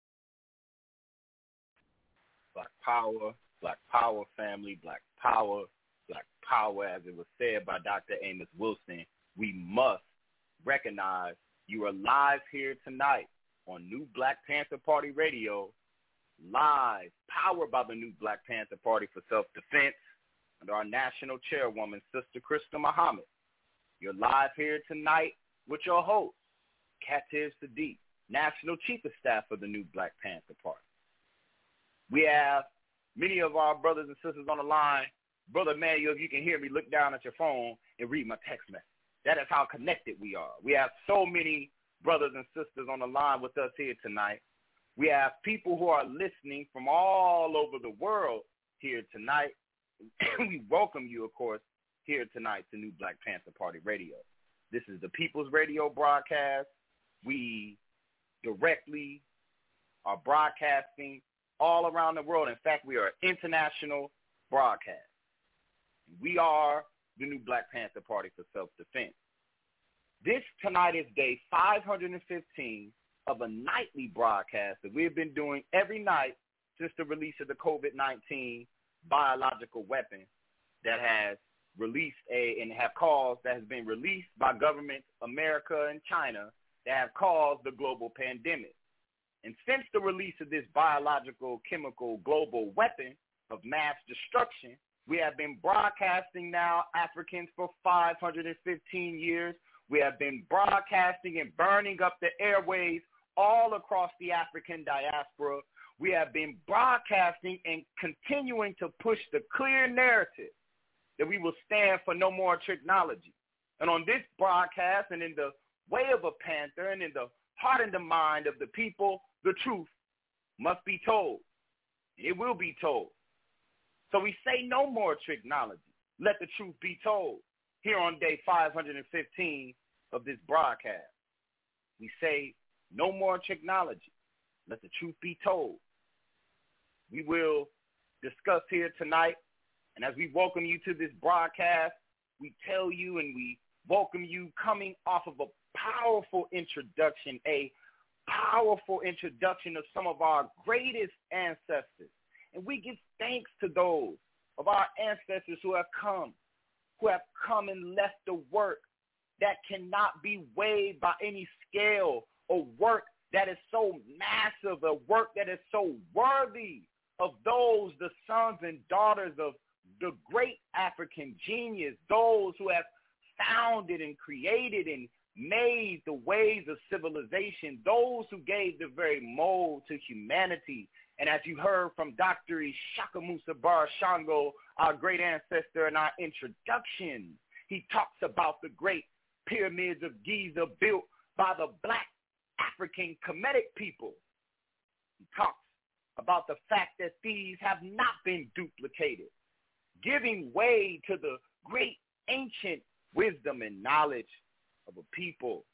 Black power, Black power family, Black power, Black power, as it was said by Doctor Amos Wilson. We must recognize you are live here tonight on New Black Panther Party Radio, live, powered by the New Black Panther Party for Self-Defense and our national chairwoman, Sister Krista Muhammad. You're live here tonight with your host, Khatib Sadiq, National Chief of Staff of the New Black Panther Party. We have Many of our brothers and sisters on the line, Brother Emmanuel, if you can hear me, look down at your phone and read my text message. That is how connected we are. We have so many brothers and sisters on the line with us here tonight. We have people who are listening from all over the world here tonight. We welcome you, of course, here tonight to New Black Panther Party Radio. This is the People's Radio broadcast. We directly are broadcasting all around the world. In fact, we are an international broadcast. We are the New Black Panther Party for Self-Defense. This tonight is day five hundred fifteen of a nightly broadcast that we have been doing every night since the release of the COVID nineteen biological weapon that has released a and have caused that has been released by governments America and China that have caused the global pandemic. And since the release of this biological chemical global weapon of mass destruction, we have been broadcasting now, Africans, for five hundred fifteen years. We have been broadcasting and burning up the airways all across the African diaspora. We have been broadcasting and continuing to push the clear narrative that we will stand for no more technology. And on this broadcast and in the way of a panther and in the heart and the mind of the people, the truth must be told. It will be told. So we say no more technology. Let the truth be told. Here on day five hundred fifteen of this broadcast, we say no more technology. Let the truth be told. We will discuss here tonight, and as we welcome you to this broadcast, we tell you and we welcome you coming off of a powerful introduction, a powerful introduction of some of our greatest ancestors. And we give thanks to those of our ancestors who have come, who have come and left the work that cannot be weighed by any scale, or work that is so massive, a work that is so worthy of those, the sons and daughters of the great African genius, those who have founded and created and made the ways of civilization, those who gave the very mold to humanity. And as you heard from Doctor Ishaka Musa Bar Shango, our great ancestor, in our introduction, he talks about the great pyramids of Giza built by the black African Kemetic people. He talks about the fact that these have not been duplicated, giving way to the great ancient wisdom and knowledge of a people.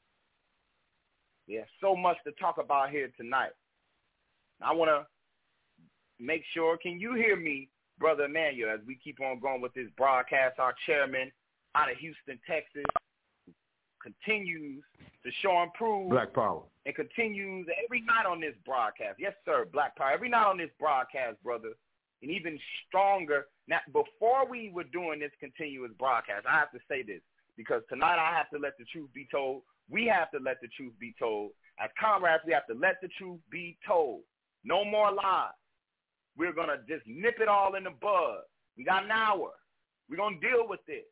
We have so much to talk about here tonight. I want to make sure, can you hear me, Brother Emmanuel, as we keep on going with this broadcast? Our chairman out of Houston, Texas, continues to show and prove Black Power, and continues every night on this broadcast. Yes, sir, Black Power. Every night on this broadcast, brother, and even stronger. Now, before we were doing this continuous broadcast, I have to say this, because tonight I have to let the truth be told. We have to let the truth be told. As comrades, we have to let the truth be told. No more lies. We're going to just nip it all in the bud. We got an hour. We're going to deal with this.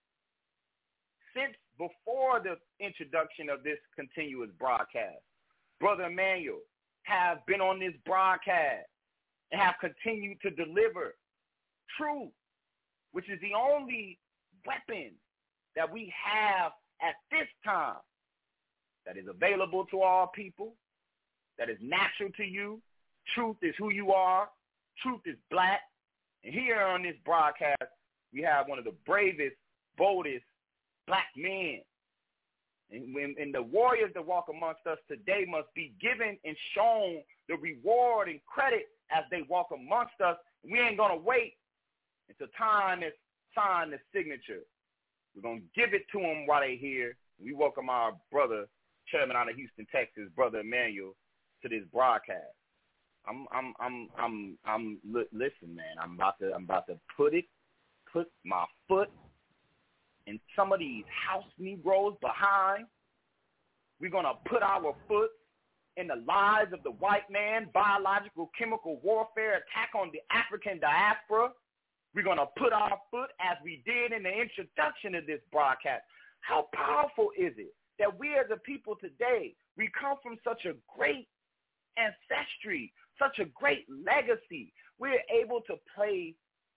Since before the introduction of this continuous broadcast, Brother Emmanuel have been on this broadcast and have continued to deliver truth, which is the only weapon that we have at this time that is available to all people, that is natural to you. Truth is who you are. Truth is black. And here on this broadcast, we have one of the bravest, boldest black men. And, when, and the warriors that walk amongst us today must be given and shown the reward and credit as they walk amongst us. We ain't going to wait until time is signed the signature. We're going to give it to them while they're here. We welcome our brother, chairman out of Houston, Texas, Brother Emmanuel, to this broadcast. I'm, I'm, I'm, I'm, I'm. Listen, man. I'm about to, I'm about to put it, put my foot in some of these house Negroes behind. We're gonna put our foot in the lives of the white man, biological, chemical warfare attack on the African diaspora. We're gonna put our foot, as we did in the introduction of this broadcast. How powerful is it that we as a people today, we come from such a great ancestry, such a great legacy. We're able to play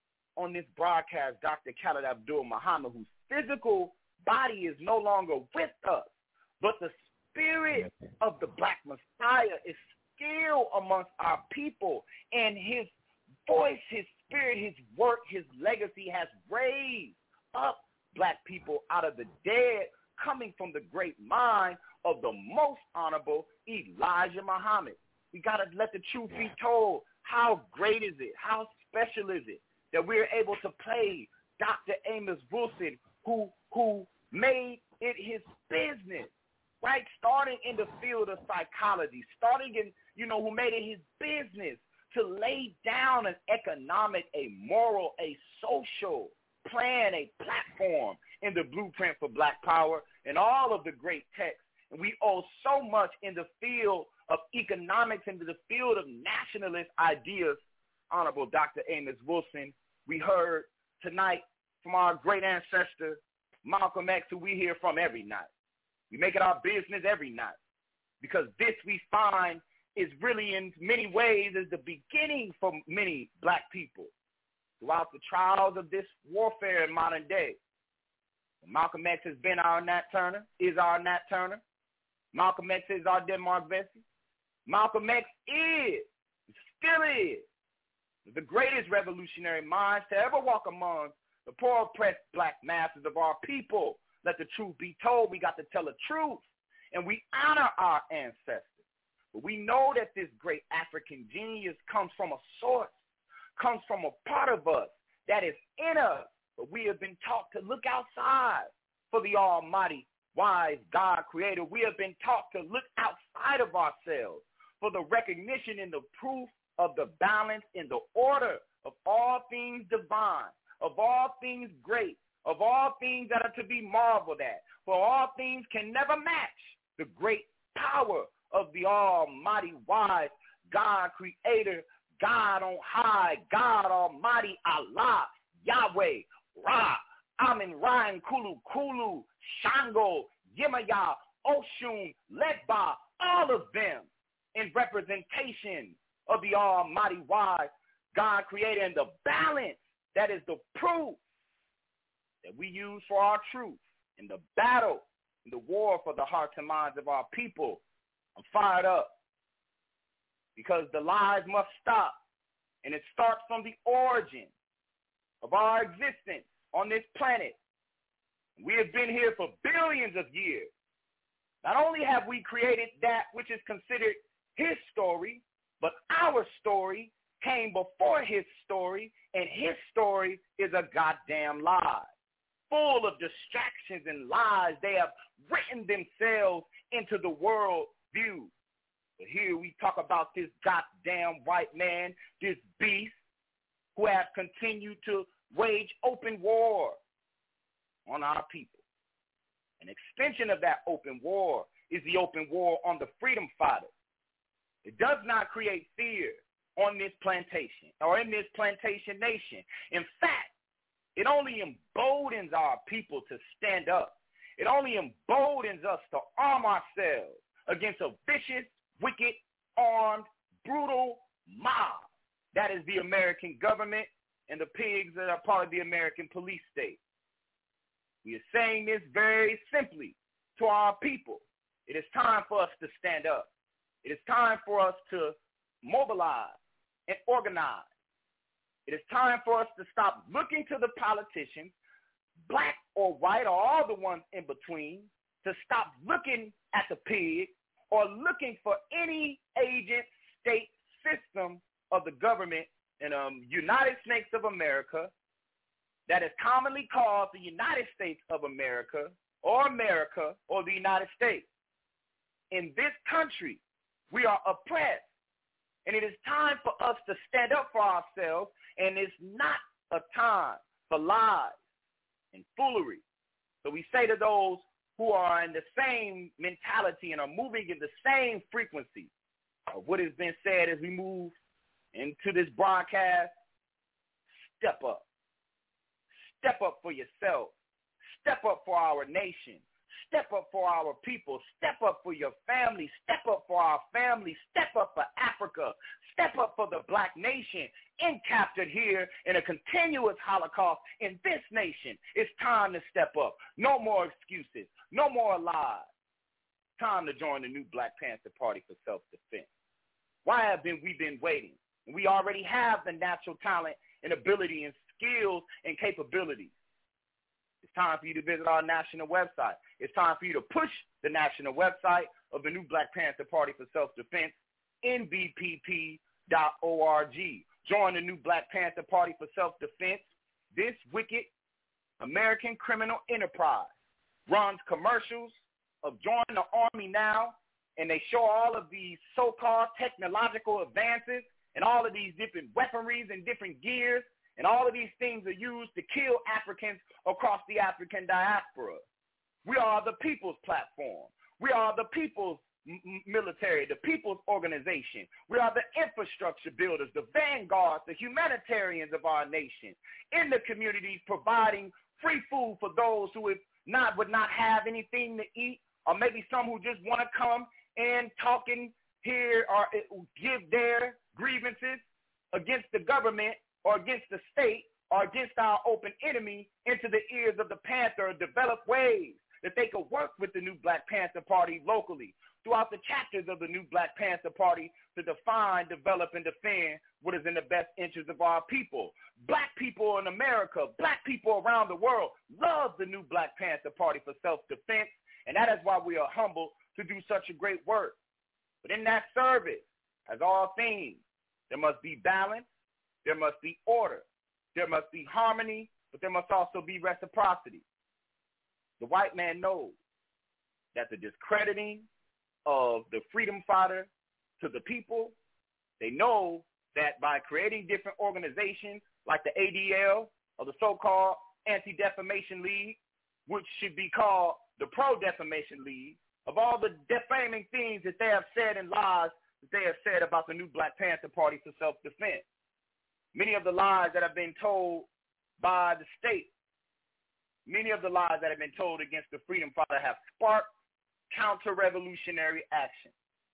on this broadcast Doctor Khalid Abdul Muhammad, whose physical body is no longer with us, but the spirit of the Black Messiah is still amongst our people, and his voice, his spirit, his work, his legacy has raised up Black people out of the dead, coming from the great mind of the most honorable Elijah Muhammad. We got to let the truth be told. How great is it? How special is it that we're able to play Doctor Amos Wilson, who who made it his business, right? Starting in the field of psychology, starting in, you know, who made it his business to lay down an economic, a moral, a social plan, a platform in the blueprint for Black power and all of the great texts. And we owe so much in the field of economics, into the field of nationalist ideas. Honorable Doctor Amos Wilson, we heard tonight from our great ancestor, Malcolm X, who we hear from every night. We make it our business every night, because this, we find, is really in many ways is the beginning for many Black people throughout the trials of this warfare in modern day. Malcolm X has been our Nat Turner, is our Nat Turner. Malcolm X is our Denmark Vesey. Malcolm X is, still is, the greatest revolutionary minds to ever walk among the poor oppressed Black masses of our people. Let the truth be told. We got to tell the truth, and we honor our ancestors. But we know that this great African genius comes from a source, comes from a part of us that is in us. But we have been taught to look outside for the almighty, wise God creator. We have been taught to look outside of ourselves for the recognition and the proof of the balance in the order of all things divine, of all things great, of all things that are to be marveled at. For all things can never match the great power of the almighty, wise God creator, God on high, God almighty, Allah, Yahweh, Ra, Amin, Ryan, Kulu, Kulu, Shango, Yemaya, Oshun, Ledba, all of them in representation of the almighty, wise God creator, and the balance that is the proof that we use for our truth in the battle, in the war for the hearts and minds of our people. I'm fired up because the lies must stop, and it starts from the origin of our existence on this planet. We have been here for billions of years. Not only have we created that which is considered his story, but our story came before his story, and his story is a goddamn lie. Full of distractions and lies, they have written themselves into the world view. But here we talk about this goddamn white man, this beast, who has continued to wage open war on our people. An extension of that open war is the open war on the freedom fighters. It does not create fear on this plantation or in this plantation nation. In fact, it only emboldens our people to stand up. It only emboldens us to arm ourselves against a vicious, wicked, armed, brutal mob. That is the American government and the pigs that are part of the American police state. We are saying this very simply to our people. It is time for us to stand up. It is time for us to mobilize and organize. It is time for us to stop looking to the politicians, black or white or all the ones in between, to stop looking at the pig or looking for any agent, state, system of the government in um, United States of America that is commonly called the United States of America or America or the United States. In this country, we are oppressed, and it is time for us to stand up for ourselves, and it's not a time for lies and foolery. So we say to those who are in the same mentality and are moving in the same frequency of what has been said as we move into this broadcast, step up. Step up for yourself. Step up for our nation. Step up for our people. Step up for your family. Step up for our family. Step up for Africa. Step up for the black nation, encaptured here in a continuous Holocaust in this nation. It's time to step up. No more excuses. No more lies. Time to join the new Black Panther Party for self-defense. Why have been we been waiting? We already have the natural talent and ability and skills and capabilities. It's time for you to visit our national website. It's time for you to push the national website of the new Black Panther Party for self-defense, N B P P dot org. Join the new Black Panther Party for self-defense. This wicked American criminal enterprise runs commercials of join the Army now, and they show all of these so-called technological advances and all of these different weaponries and different gears, and all of these things are used to kill Africans across the African diaspora. We are the people's platform. We are the people's m- military, the people's organization. We are the infrastructure builders, the vanguards, the humanitarians of our nation, in the communities providing free food for those who would not, would not have anything to eat, or maybe some who just want to come and talk and hear or give their grievances against the government or against the state or against our open enemy into the ears of the Panther, develop ways that they could work with the new Black Panther Party locally throughout the chapters of the new Black Panther Party to define, develop, and defend what is in the best interest of our people. Black people in America, black people around the world love the new Black Panther Party for self-defense, and that is why we are humbled to do such a great work. But in that service, as all things, there must be balance, there must be order, there must be harmony, but there must also be reciprocity. The white man knows that the discrediting of the freedom fighter to the people, they know that by creating different organizations like the A D L or the so-called Anti-Defamation League, which should be called the Pro-Defamation League, of all the defaming things that they have said and lies that they have said about the new Black Panther Party for self-defense. Many of the lies that have been told by the state, many of the lies that have been told against the freedom fighter have sparked counter-revolutionary action.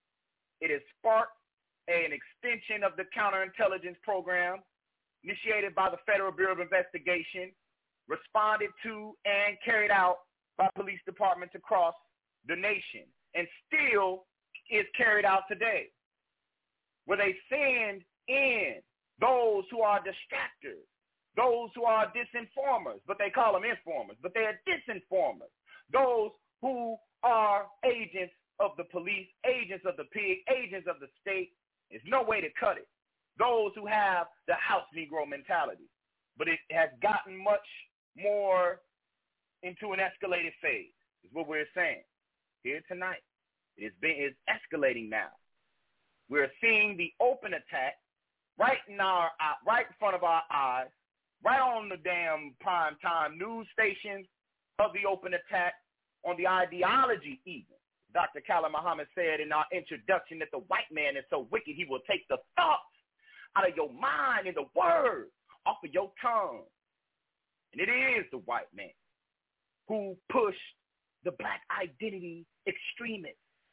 It has sparked an extension of the counterintelligence program initiated by the Federal Bureau of Investigation, responded to and carried out by police departments across the nation, and still is carried out today, where they send in those who are distractors, those who are disinformers, but they call them informers, but they are disinformers, those who are agents of the police, agents of the pig, agents of the state. There's no way to cut it. Those who have the house Negro mentality. But it has gotten much more into an escalated phase, is what we're saying here tonight. It's been it's escalating now. We're seeing the open attack right in our right in front of our eyes, right on the damn prime time news stations of the open attack on the ideology even. Doctor Khalid Muhammad said in our introduction that the white man is so wicked he will take the thoughts out of your mind and the words off of your tongue. And it is the white man who pushed the black identity extremist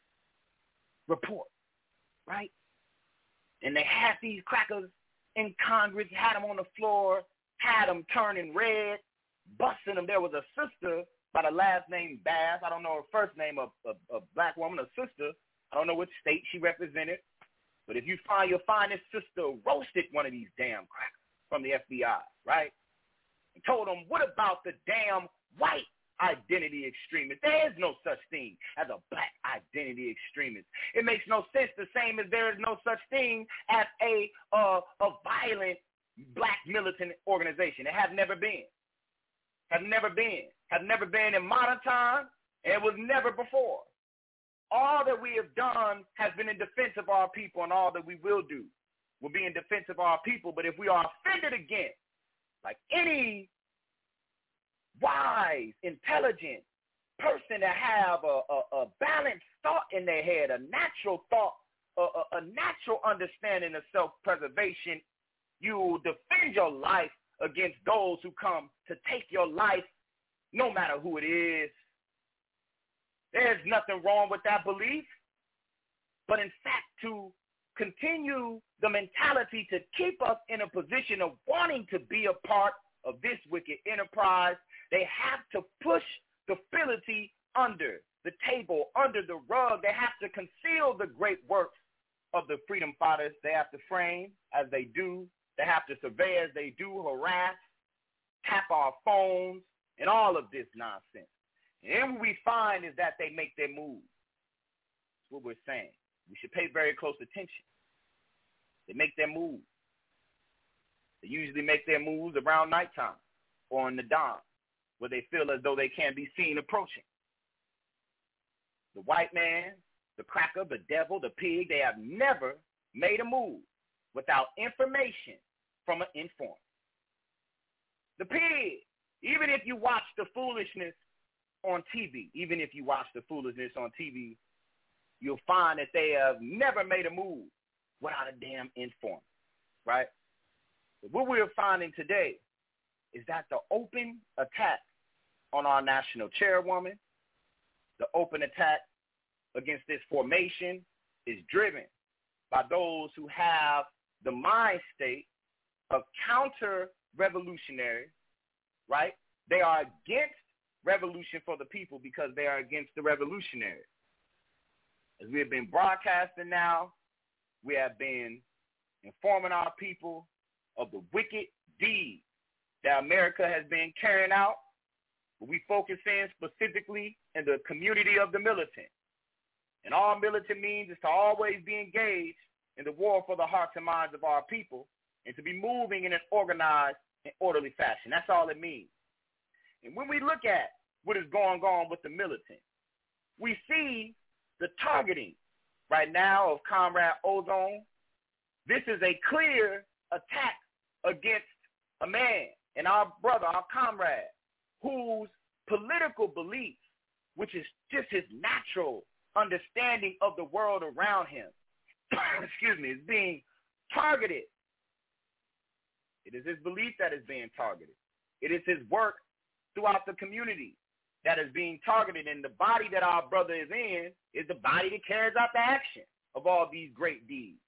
report, right? And they had these crackers in Congress, had them on the floor, had them turning red, busting them. There was a sister by the last name Bass. I don't know her first name, a, a, a black woman, a sister. I don't know which state she represented. But if you find, you'll find this sister roasted one of these damn crackers from the F B I, right? And told them, what about the damn white identity extremist? There is no such thing as a black identity extremist. It makes no sense, the same as there is no such thing as a uh, a violent black militant organization. It has never been. Has never been. Has never been in modern times, and it was never before. All that we have done has been in defense of our people, and all that we will do will be in defense of our people. But if we are offended again, like any wise, intelligent person that have a, a, a balanced thought in their head, a natural thought, a, a, a natural understanding of self-preservation, you will defend your life against those who come to take your life, no matter who it is. There's nothing wrong with that belief. But in fact, to continue the mentality to keep us in a position of wanting to be a part of this wicked enterprise, they have to push the fidelity under the table, under the rug. They have to conceal the great works of the freedom fighters. They have to frame as they do. They have to survey as they do, harass, tap our phones, and all of this nonsense. And then what we find is that they make their moves. That's what we're saying. We should pay very close attention. They make their moves. They usually make their moves around nighttime or in the dawn, where they feel as though they can't be seen approaching. The white man, the cracker, the devil, the pig, they have never made a move without information from an informant. The pig, even if you watch the foolishness on T V, even if you watch the foolishness on T V, you'll find that they have never made a move without a damn informant, right? But what we're finding today is that the open attack on our national chairwoman, the open attack against this formation is driven by those who have the mind state of counter-revolutionary, right? They are against revolution for the people because they are against the revolutionary. As we have been broadcasting now, we have been informing our people of the wicked deeds that America has been carrying out. But we focus in specifically in the community of the militant. And all militant means is to always be engaged in the war for the hearts and minds of our people and to be moving in an organized and orderly fashion. That's all it means. And when we look at what is going on with the militant, we see the targeting right now of Comrade Ozone. This is a clear attack against a man and our brother, our comrade, whose political beliefs, which is just his natural understanding of the world around him, excuse me, is being targeted. It is his belief that is being targeted. It is his work throughout the community that is being targeted, and the body that our brother is in is the body that carries out the action of all these great deeds.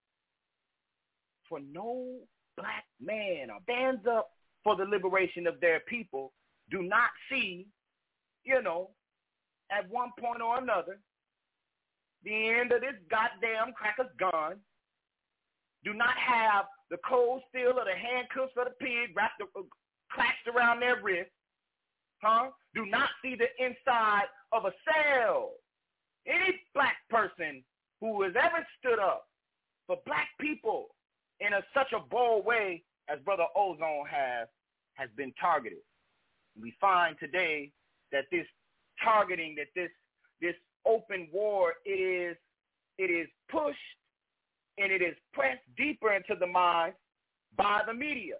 For no black man or bands up for the liberation of their people do not see, you know, at one point or another, the end of this goddamn cracker's gun, do not have the cold steel or the handcuffs of the pig wrapped, uh, clasped around their wrist, huh? Do not see the inside of a cell. Any black person who has ever stood up for black people in a, such a bold way as Brother Ozone has, has been targeted. We find today that this targeting, that this this open war, it is it is pushed and it is pressed deeper into the minds by the media.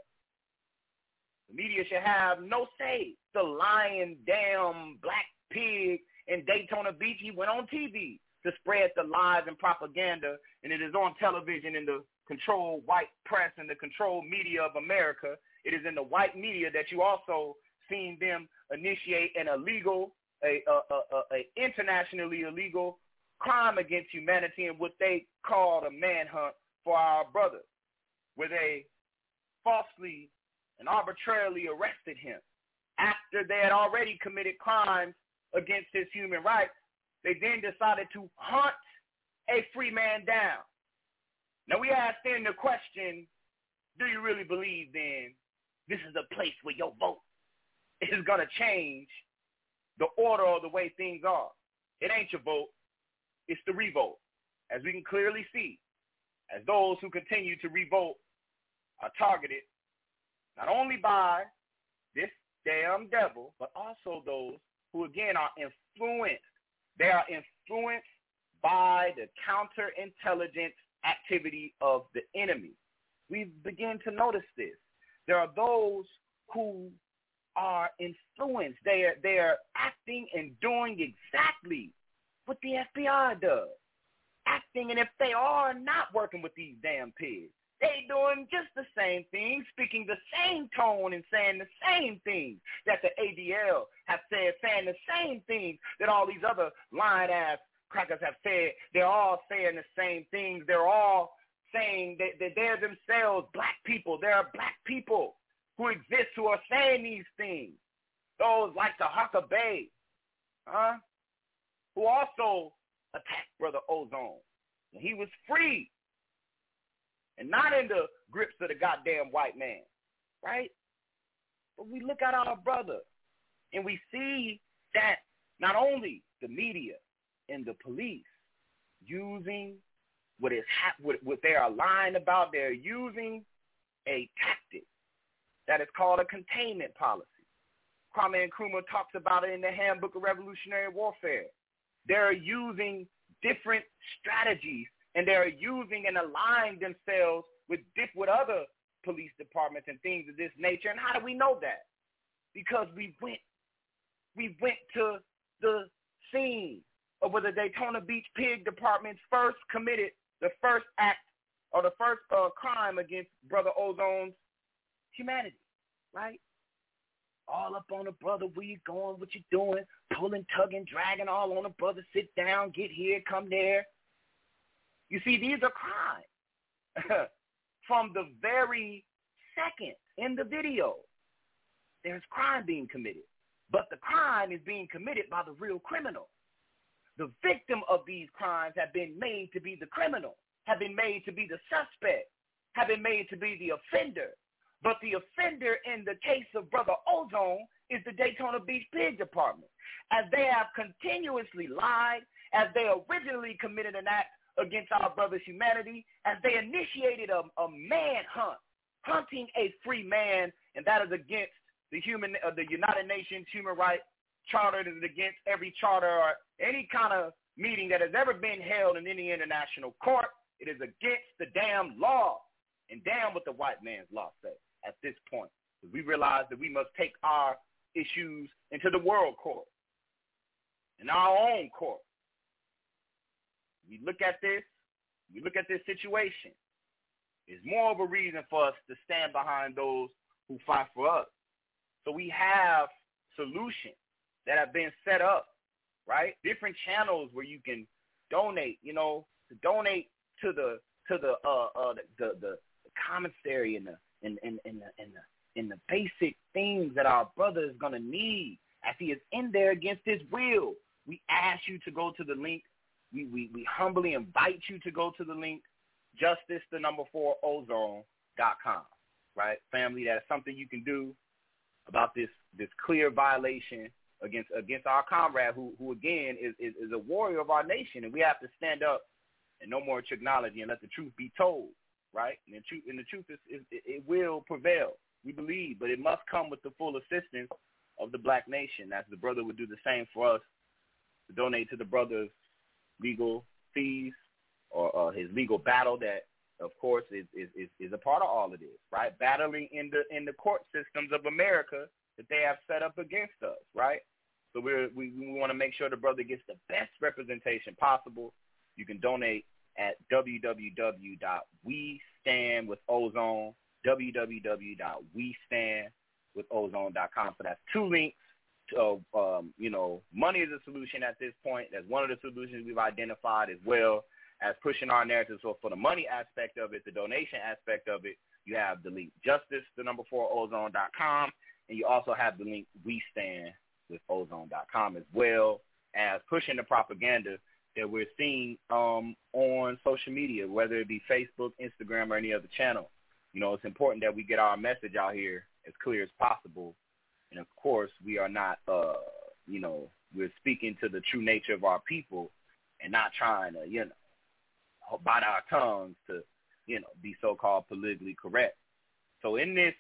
The media should have no say. The lying damn black pig in Daytona Beach, he went on T V to spread the lies and propaganda, and it is on television in the controlled white press and the controlled media of America. It is in the white media that you also seen them initiate an illegal, a, a, a, a internationally illegal crime against humanity and what they called a manhunt for our brothers, where they falsely and arbitrarily arrested him after they had already committed crimes against his human rights. They then decided to hunt a free man down. Now we asked them the question, do you really believe then this is a place where your vote is going to change the order or the way things are? It ain't your vote. It's the revolt. As we can clearly see, as those who continue to revolt are targeted not only by this damn devil, but also those who, again, are influenced. They are influenced by the counterintelligence activity of the enemy. We begin to notice this. There are those who are influenced. They are, they are acting and doing exactly what the F B I does. Acting, and if they are not working with these damn pigs, They doing just the same thing, speaking the same tone and saying the same things that the A D L have said, saying the same things that all these other lying-ass crackers have said. They're all saying the same things. They're all saying that, that they're themselves black people. There are black people who exist who are saying these things. Those like the Huckabee, huh? Who also attacked Brother Ozone. And he was free and not in the grips of the goddamn white man, right? But we look at our brother and we see that not only the media and the police using what is ha- what, what they are lying about, they're using a tactic that is called a containment policy. Kwame Nkrumah talks about it in the Handbook of Revolutionary Warfare. They're using different strategies, and they're using and aligning themselves with diff- with other police departments and things of this nature. And how do we know that? Because we went we went to the scene of where the Daytona Beach Pig Department first committed the first act or the first uh, crime against Brother Ozone's humanity, right? All up on the brother, where you going, what you doing, pulling, tugging, dragging all on the brother, sit down, get here, come there. You see, these are crimes. From the very second in the video, there's crime being committed. But the crime is being committed by the real criminal. The victim of these crimes have been made to be the criminal, have been made to be the suspect, have been made to be the offender. But the offender in the case of Brother Ozone is the Daytona Beach Pig Department. As they have continuously lied, as they originally committed an act against our brother's humanity, as they initiated a, a manhunt, hunting a free man, and that is against the human, uh, the United Nations Human Rights Charter. It is against every charter or any kind of meeting that has ever been held in any international court. It is against the damn law, and damn what the white man's law says. At this point, we realize that we must take our issues into the world court, in our own court. We look at this, we look at this situation. It's more of a reason for us to stand behind those who fight for us. So we have solutions that have been set up, right? Different channels where you can donate, you know, to donate to the to the uh uh the the, the commissary and the And, and, and, the, and, the, and the basic things that our brother is going to need as he is in there against his will. We ask you to go to the link. We, we, we humbly invite you to go to the link, justice, the number four, ozone dot com, right? Family, that's something you can do about this this clear violation against against our comrade who, who again, is, is, is a warrior of our nation. And we have to stand up and no more technology and let the truth be told. Right? And the truth, and the truth is, is it, it will prevail. We believe, but it must come with the full assistance of the black nation. As the brother would do the same for us, to donate to the brother's legal fees or uh, his legal battle that, of course, is, is, is, is a part of all of this, right? Battling in the in the court systems of America that they have set up against us, right? So we're, we we want to make sure the brother gets the best representation possible. You can donate at w w w dot we stand with ozone, w w w dot we stand with ozone dot com. So that's two links. To, um, you know, money is a solution at this point. That's one of the solutions we've identified, as well as pushing our narrative. So for the money aspect of it, the donation aspect of it, you have the link justice, the number four, ozone dot com, and you also have the link we stand with ozone dot com, as well as pushing the propaganda that we're seeing um, on social media, whether it be Facebook, Instagram, or any other channel. You know, it's important that we get our message out here as clear as possible. And, of course, we are not, uh, you know, we're speaking to the true nature of our people and not trying to, you know, bite our tongues to, you know, be so-called politically correct. So in this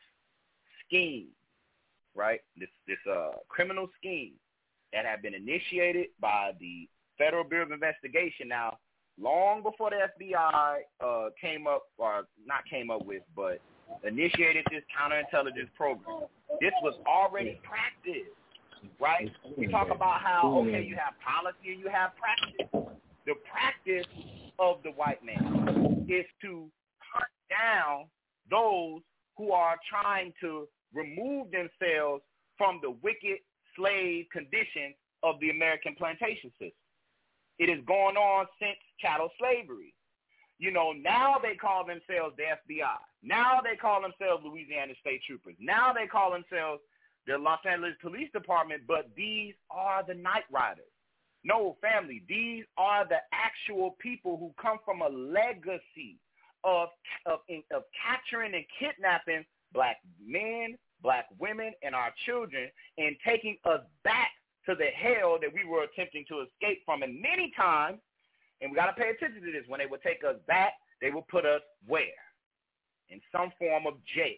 scheme, right, this, this uh, criminal scheme that have been initiated by the Federal Bureau of Investigation now, long before the F B I uh, came up, or not came up with, but initiated this counterintelligence program. This was already practiced, right? We talk about how, okay, you have policy and you have practice. The practice of the white man is to hunt down those who are trying to remove themselves from the wicked slave condition of the American plantation system. It has gone on since chattel slavery. You know, now they call themselves the F B I. Now they call themselves Louisiana State Troopers. Now they call themselves the Los Angeles Police Department, but these are the Night Riders. No, family, these are the actual people who come from a legacy of, of, of capturing and kidnapping black men, black women, and our children, and taking us back to the hell that we were attempting to escape from. And many times, and we got to pay attention to this, when they would take us back, they would put us where? In some form of jail.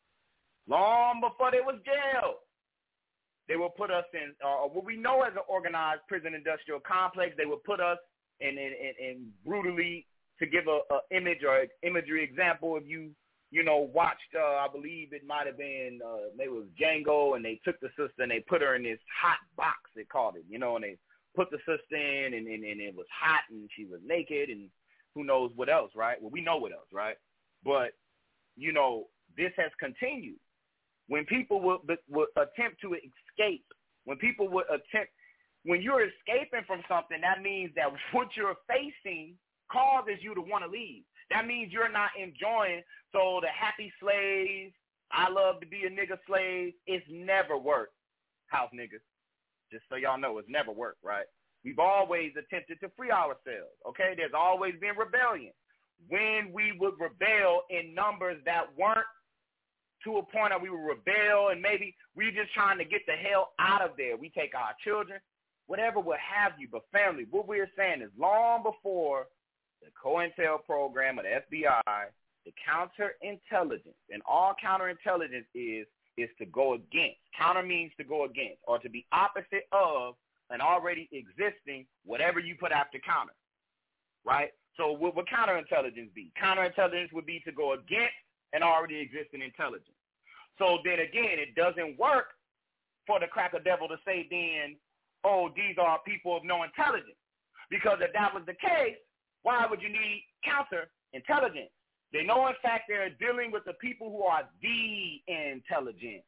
Long before there was jail, they would put us in uh, what we know as an organized prison industrial complex. They would put us in, in, in, in brutally, to give a, a image or imagery example, if you, you know, watched, uh, I believe it might have been, uh, maybe it was Django, and they took the sister and they put her in this hot box, they called it, you know, and they put the sister in, and, and, and it was hot, and she was naked, and who knows what else, right? Well, we know what else, right? But, you know, this has continued. When people would, would attempt to escape, when people would attempt, when you're escaping from something, that means that what you're facing causes you to want to leave. That means you're not enjoying. So the happy slaves, I love to be a nigga slave, it's never worked, house niggas. Just so y'all know, it's never worked, right? We've always attempted to free ourselves, okay? There's always been rebellion. When we would rebel in numbers that weren't to a point that we would rebel and maybe we just trying to get the hell out of there. We take our children, whatever would have you. But family, what we're saying is long before the COINTEL program or the F B I, the counterintelligence, and all counterintelligence is is to go against. Counter means to go against or to be opposite of an already existing whatever you put after counter, right? So what would counterintelligence be? Counterintelligence would be to go against an already existing intelligence. So then again, it doesn't work for the cracker devil to say then, oh, these are people of no intelligence. Because if that was the case, why would you need counterintelligence? They know, in fact, they're dealing with the people who are the intelligent.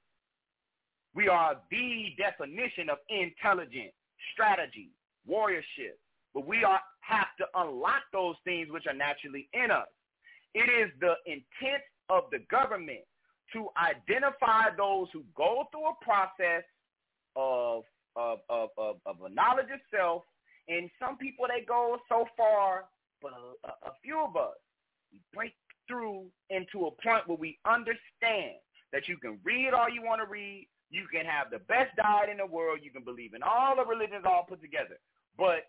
We are the definition of intelligent strategy, warriorship. But we are, have to unlock those things which are naturally in us. It is the intent of the government to identify those who go through a process of, of, of, of, of a knowledge of self. And some people, they go so far, but a, a few of us, we break through into a point where we understand that you can read all you want to read, you can have the best diet in the world, you can believe in all the religions all put together, but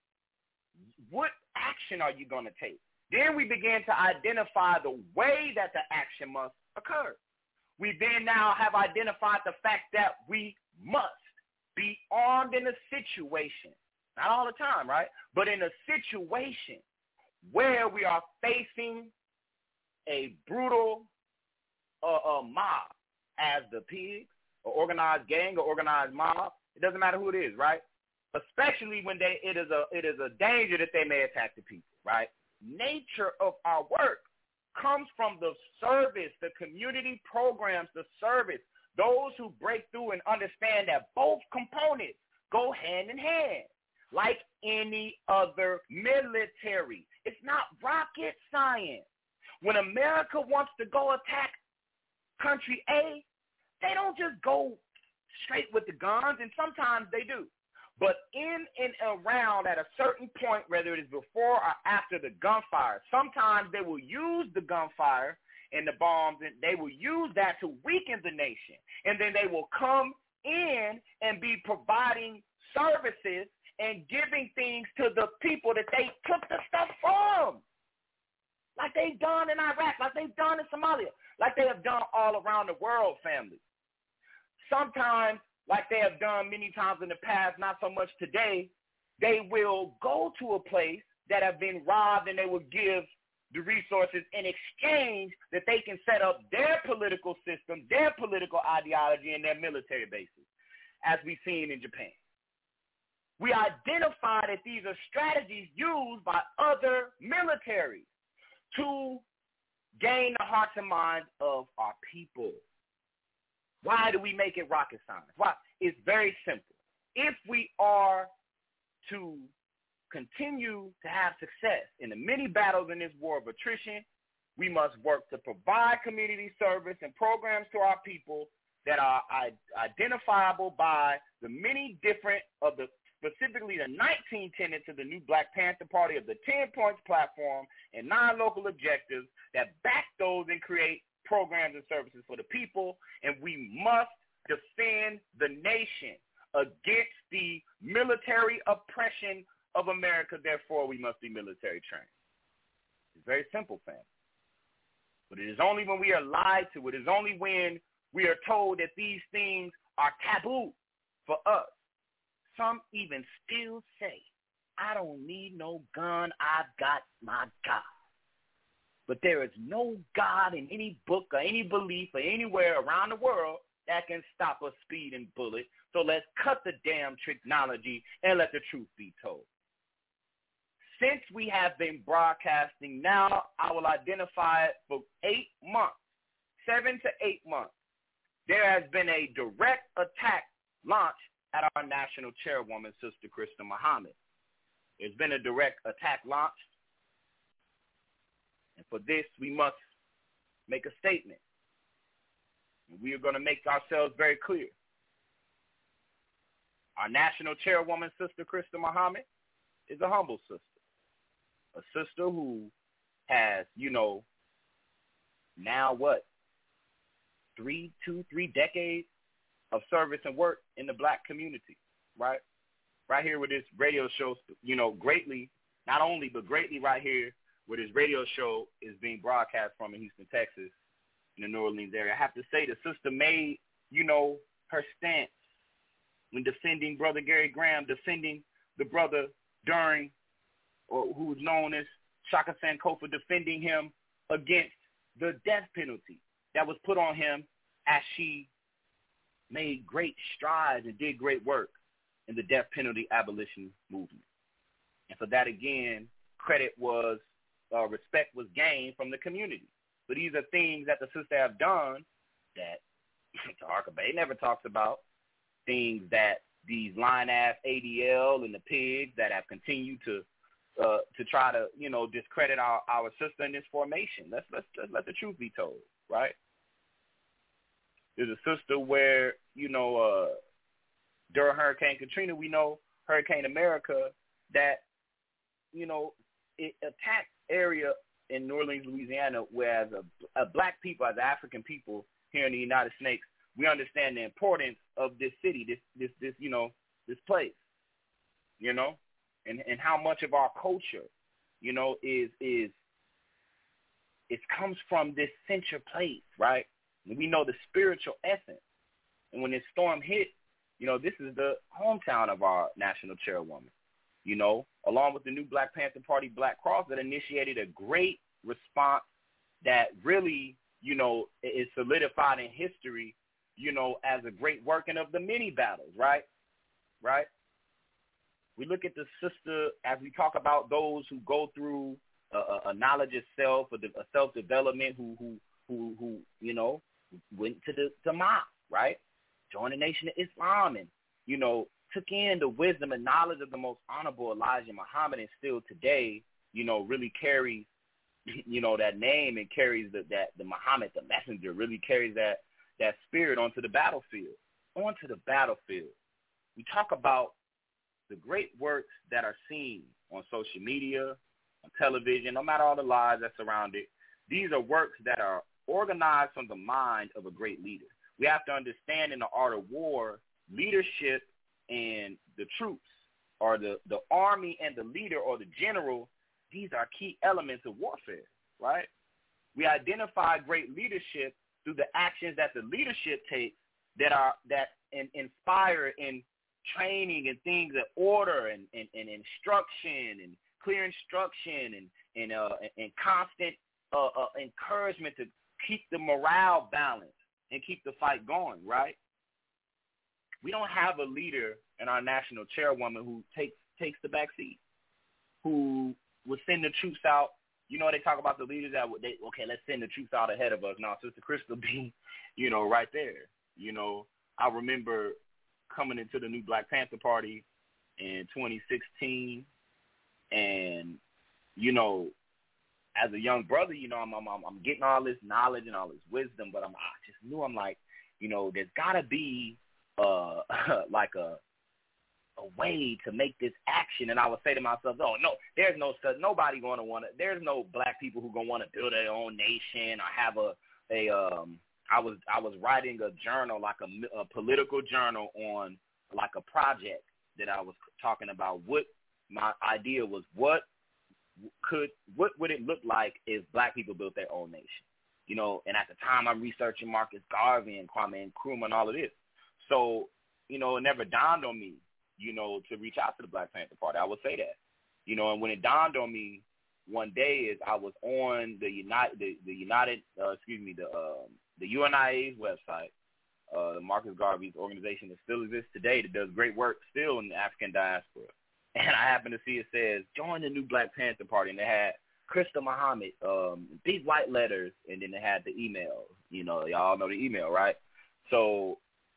what action are you going to take? Then we begin to identify the way that the action must occur. We then now have identified the fact that we must be armed in a situation, not all the time, right? But in a situation where we are facing a brutal uh, uh, mob, as the pigs, or organized gang, or organized mob. It doesn't matter who it is, right? Especially when they, it is a it is a danger that they may attack the people, right? Nature of our work comes from the service, the community programs, the service, those who break through and understand that both components go hand in hand, like any other military. It's not rocket science. When America wants to go attack country A, they don't just go straight with the guns, and sometimes they do. But in and around at a certain point, whether it is before or after the gunfire, sometimes they will use the gunfire and the bombs, and they will use that to weaken the nation. And then they will come in and be providing services and giving things to the people that they took the stuff from. Like they've done in Iraq, like they've done in Somalia, like they have done all around the world, family. Sometimes, like they have done many times in the past, not so much today, they will go to a place that have been robbed and they will give the resources in exchange that they can set up their political system, their political ideology, and their military bases, as we've seen in Japan. We identify that these are strategies used by other militaries to gain the hearts and minds of our people. Why do we make it rocket science? Why? It's very simple. If we are to continue to have success in the many battles in this war of attrition, we must work to provide community service and programs to our people that are identifiable by the many different of the, specifically the nineteen tenets of the new Black Panther Party, of the ten points platform and nine local objectives that back those and create programs and services for the people. And we must defend the nation against the military oppression of America. Therefore, we must be military trained. It's very simple, fam. But it is only when we are lied to, it is only when we are told that these things are taboo for us. Some even still say, I don't need no gun, I've got my God. But there is no God in any book or any belief or anywhere around the world that can stop a speeding bullet. So let's cut the damn technology and let the truth be told. Since we have been broadcasting now, I will identify it for eight months, seven to eight months. There has been a direct attack launched at our national chairwoman, Sister Krista Muhammad. There's been a direct attack launched. And for this, we must make a statement. And we are going to make ourselves very clear. Our national chairwoman, Sister Krista Muhammad, is a humble sister. A sister who has, you know, now what, three, two, three decades of service and work in the black community, right? Right here with this radio show, you know, greatly, not only, but greatly right here where this radio show is being broadcast from in Houston, Texas, in the New Orleans area. I have to say the sister made, you know, her stance when defending Brother Gary Graham, defending the brother during, or who was known as Shaka Sankofa, defending him against the death penalty that was put on him as she made great strides and did great work in the death penalty abolition movement. And for that, again, credit was, uh, respect was gained from the community. So these are things that the sister have done that Taharka Bey never talks about, things that these line-ass A D L and the pigs that have continued to uh, to try to, you know, discredit our, our sister in this formation. Let's, let's, let's let the truth be told, right? There's a sister where, you know, uh, during Hurricane Katrina, we know Hurricane America, that, you know, it attacked area in New Orleans, Louisiana, where as a, a black people, as African people here in the United States, we understand the importance of this city, this, this, this, you know, this place, you know, and, and how much of our culture, you know, is, is, it comes from this central place, right? And we know the spiritual essence. And when this storm hit, you know, this is the hometown of our national chairwoman, you know, along with the new Black Panther Party Black Cross that initiated a great response that really, you know, is solidified in history, you know, as a great working of the many battles, right? Right? We look at the sister as we talk about those who go through a, a knowledge of self, a, a self-development, who, who, who, who, you know, went to the to mosque, right? Joined the Nation of Islam and, you know, took in the wisdom and knowledge of the most honorable Elijah Muhammad, and still today, you know, really carries, you know, that name and carries the, that the Muhammad, the messenger, really carries that, that spirit onto the battlefield, onto the battlefield. We talk about the great works that are seen on social media, on television, no matter all the lies that surround it. These are works that are organized from the mind of a great leader. We have to understand in the art of war, leadership and the troops, or the, the army and the leader or the general, these are key elements of warfare, right? We identify great leadership through the actions that the leadership takes that are that in, inspire in training and things of order and, and, and instruction and clear instruction and and uh, and constant uh, uh, encouragement to keep the morale balanced and keep the fight going, right? We don't have a leader in our national chairwoman who takes takes the back seat, who will send the troops out you know, they talk about the leaders that they okay, let's send the troops out ahead of us. Now, Sister Crystal be, you know, right there. You know, I remember coming into the new Black Panther Party in twenty sixteen, and you know, as a young brother, you know, I'm I'm I'm getting all this knowledge and all this wisdom, but I'm I just knew I'm like, you know, there's gotta be uh like a a way to make this action. And I would say to myself, oh no, there's no such nobody gonna wanna there's no black people who gonna wanna build their own nation or have a a um I was I was writing a journal, like a, a political journal on like a project that I was talking about. What my idea was, what could what would it look like if black people built their own nation? You know, and at the time I'm researching Marcus Garvey and Kwame Nkrumah and all of this. So, you know, it never dawned on me, you know, to reach out to the Black Panther Party. I would say that. You know, and when it dawned on me one day is I was on the United the, the United uh, excuse me, the uh, the U N I A's website, uh, Marcus Garvey's organization that still exists today, that does great work still in the African diaspora. And I happened to see it says, join the new Black Panther Party. And they had Krista Muhammad, um, big white letters, and then they had the email. You know, y'all know the email, right? So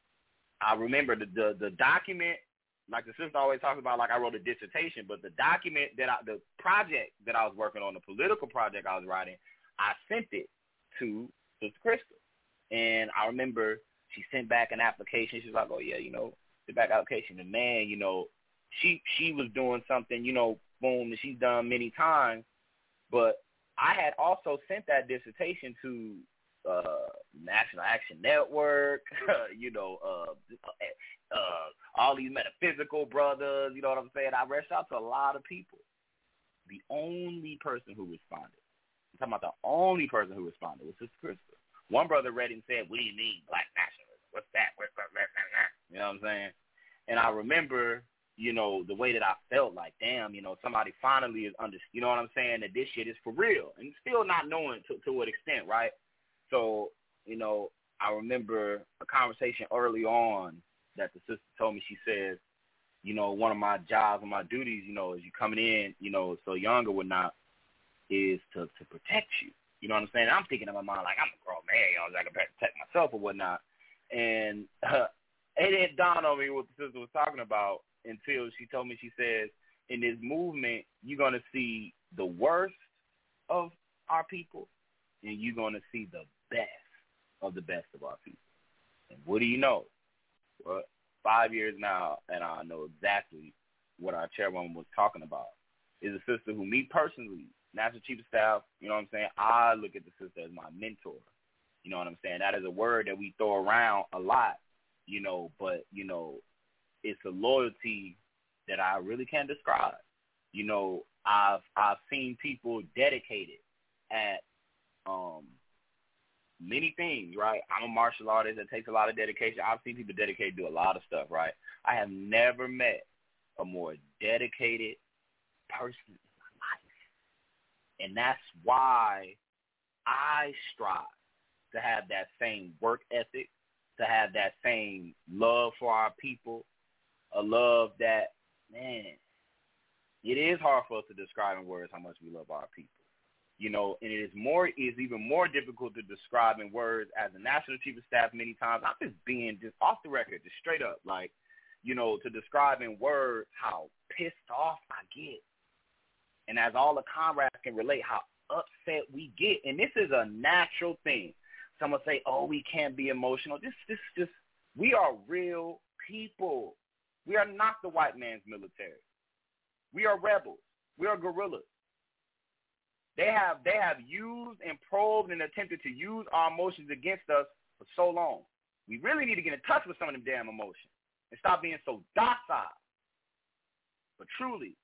I remember the, the, the document, like the sister always talks about, like I wrote a dissertation, but the document that I, the project that I was working on, the political project I was writing, I sent it to Sister Crystal. And I remember she sent back an application. She was like, oh, yeah, you know, sent back application. And, man, you know, she she was doing something, you know, boom, that she's done many times. But I had also sent that dissertation to uh, National Action Network, you know, uh, uh, all these metaphysical brothers, you know what I'm saying? I reached out to a lot of people. The only person who responded, I'm talking about the only person who responded was Sister Crystal. One brother read it and said, what do you mean, black nationalism? What's that? What's that? You know what I'm saying? And I remember, you know, the way that I felt like, damn, you know, somebody finally is under, you know what I'm saying, that this shit is for real. And still not knowing to, to what extent, right? So, you know, I remember a conversation early on that the sister told me. She says, you know, one of my jobs and my duties, you know, as you coming in, you know, so young or whatnot, is to, to protect you. You know what I'm saying? I'm thinking in my mind, like, I'm a grown man, you know, I can protect myself or whatnot. And uh, it didn't dawn on me what the sister was talking about until she told me, she says, in this movement, you're going to see the worst of our people, and you're going to see the best of the best of our people. And what do you know? Well, five years now, and I know exactly what our chairwoman was talking about. Is a sister who, me personally, National Chief of Staff, you know what I'm saying, I look at the sister as my mentor. You know what I'm saying? That is a word that we throw around a lot, you know, but, you know, it's a loyalty that I really can't describe. You know, I've I've seen people dedicated at um, many things, right? I'm a martial artist. It takes a lot of dedication. I've seen people dedicated to a lot of stuff, right? I have never met a more dedicated person in my life. And that's why I strive to have that same work ethic, to have that same love for our people, a love that, man, it is hard for us to describe in words how much we love our people. You know, and it is more is even more difficult to describe in words as a National Chief of Staff many times. I'm just being just off the record, just straight up, like, you know, to describe in words how pissed off I get. And as all the comrades can relate, how upset we get. And this is a natural thing. Someone say, oh, we can't be emotional. This, this, just, we are real people. We are not the white man's military. We are rebels. We are guerrillas. They have they have used and probed and attempted to use our emotions against us for so long. We really need to get in touch with some of them damn emotions and stop being so docile. But truly,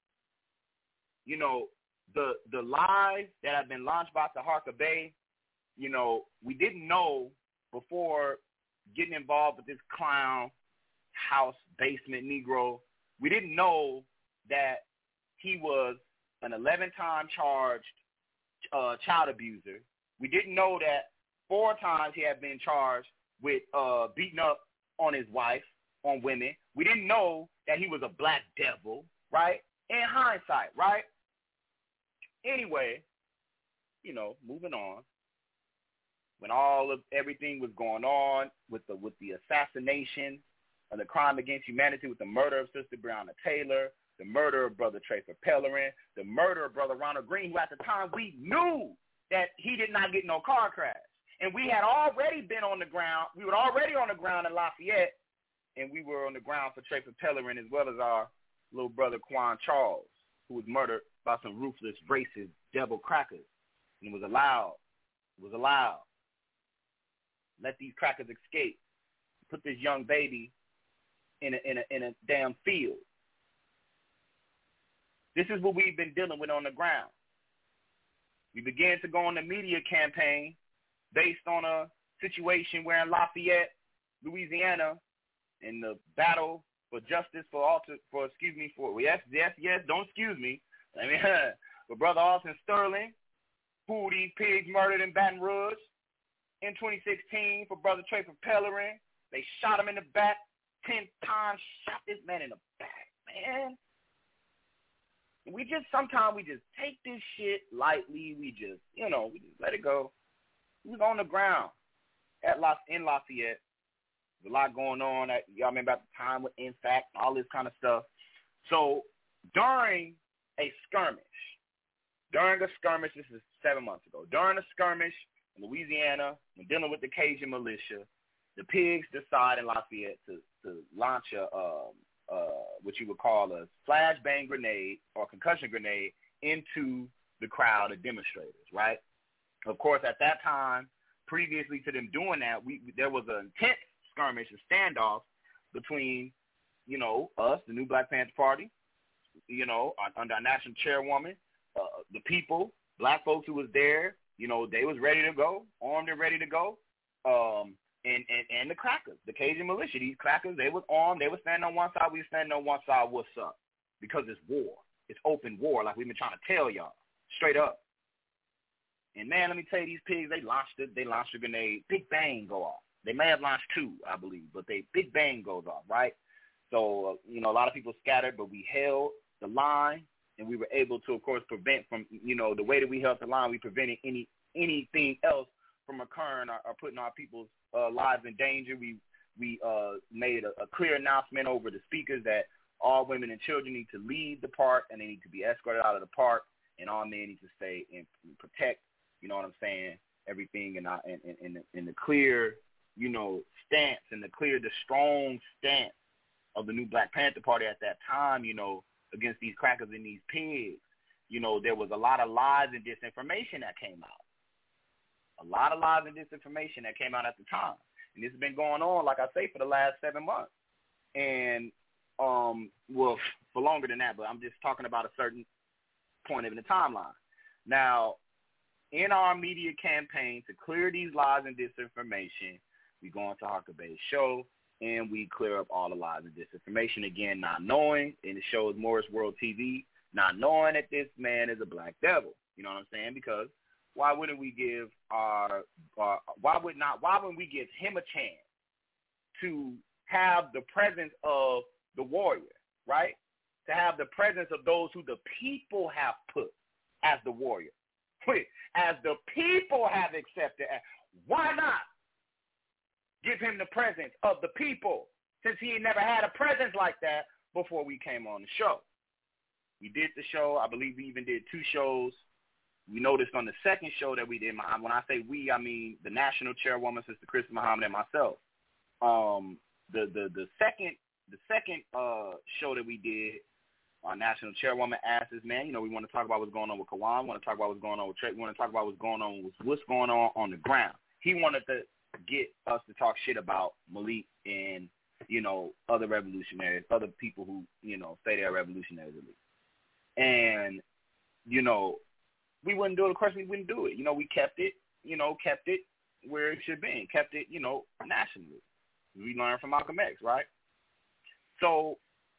you know, the the lies that have been launched by Taharka Bey, you know, we didn't know before getting involved with this clown house basement Negro. We didn't know that he was an eleven-time charged uh, child abuser. We didn't know that four times he had been charged with uh, beating up on his wife, on women. We didn't know that he was a black devil, right? In hindsight, right? Anyway, you know, moving on, when all of everything was going on with the with the assassination and the crime against humanity, with the murder of Sister Breonna Taylor, the murder of Brother Trayford Pellerin, the murder of Brother Ronald Green, who at the time we knew that he did not get no car crash. And we had already been on the ground. We were already on the ground in Lafayette, and we were on the ground for Trayford Pellerin as well as our little brother Quan Charles, who was murdered by some ruthless, racist, devil crackers. And it was allowed. It was allowed. Let these crackers escape. Put this young baby in a, in a, in a damn field. This is what we've been dealing with on the ground. We began to go on the media campaign based on a situation where in Lafayette, Louisiana, in the battle for justice for Alton, for excuse me for yes yes yes don't excuse me. I mean, for Brother Alton Sterling, who these pigs murdered in Baton Rouge in twenty sixteen. For Brother Trayford Pellerin, they shot him in the back ten times. Shot this man in the back, man. We just sometimes we just take this shit lightly. We just you know we just let it go. He was on the ground at Las in Lafayette. There's a lot going on. At, y'all remember at the time with N F A C, all this kind of stuff. So during a skirmish, during a skirmish, this is seven months ago, during a skirmish in Louisiana, when dealing with the Cajun militia, the pigs decide in Lafayette to, to launch a, um, uh, what you would call a flashbang grenade or concussion grenade into the crowd of demonstrators, right? Of course, at that time, previously to them doing that, we there was an intense skirmish, a standoff between, you know, us, the New Black Panther Party, you know, under our national chairwoman, uh, the people, black folks who was there, you know, they was ready to go, armed and ready to go, um, and, and, and the crackers, the Cajun militia, these crackers, they was armed, they was standing on one side, we was standing on one side, what's up? Because it's war. It's open war, like we've been trying to tell y'all, straight up. And man, let me tell you, these pigs, they launched it. They launched a grenade. Big bang go off. They may have launched two, I believe, but they big bang goes off, right? So, uh, you know, a lot of people scattered, but we held the line, and we were able to, of course, prevent from, you know, the way that we held the line, we prevented any anything else from occurring or, or putting our people's uh, lives in danger. We we uh, made a, a clear announcement over the speakers that all women and children need to leave the park, and they need to be escorted out of the park, and all men need to stay and protect. You know what I'm saying? Everything in, our, in, in, in, in the clear, you know, stance and the clear, the strong stance of the New Black Panther Party at that time, you know, against these crackers and these pigs. You know, there was a lot of lies and disinformation that came out. A lot of lies and disinformation that came out at the time. And this has been going on, like I say, for the last seven months. And, um, well, for longer than that, but I'm just talking about a certain point in the timeline. Now, in our media campaign to clear these lies and disinformation, we go into Huckabee show and we clear up all the lies and disinformation. Again, not knowing, and it shows Morris World T V, not knowing that this man is a black devil. You know what I'm saying? Because why wouldn't we give our, our why would not why wouldn't we give him a chance to have the presence of the warrior, right? To have the presence of those who the people have put as the warrior. As the people have accepted, why not give him the presence of the people, since he never had a presence like that before we came on the show? We did the show. I believe we even did two shows. We noticed on the second show that we did, when I say we, I mean the national chairwoman, Sister Krista Muhammad, and myself. Um, the the the second the second uh, show that we did, our national chairwoman asked us, man, you know, we want to talk about what's going on with Kawan. We want to talk about what's going on with Trey. We want to talk about what's going on with what's going on on the ground. He wanted to get us to talk shit about Malik and, you know, other revolutionaries, other people who, you know, say they're revolutionaries. And, you know, we wouldn't do it. Of course, we wouldn't do it. You know, we kept it, you know, kept it where it should be, kept it, you know, nationally. We learned from Malcolm X, right? So,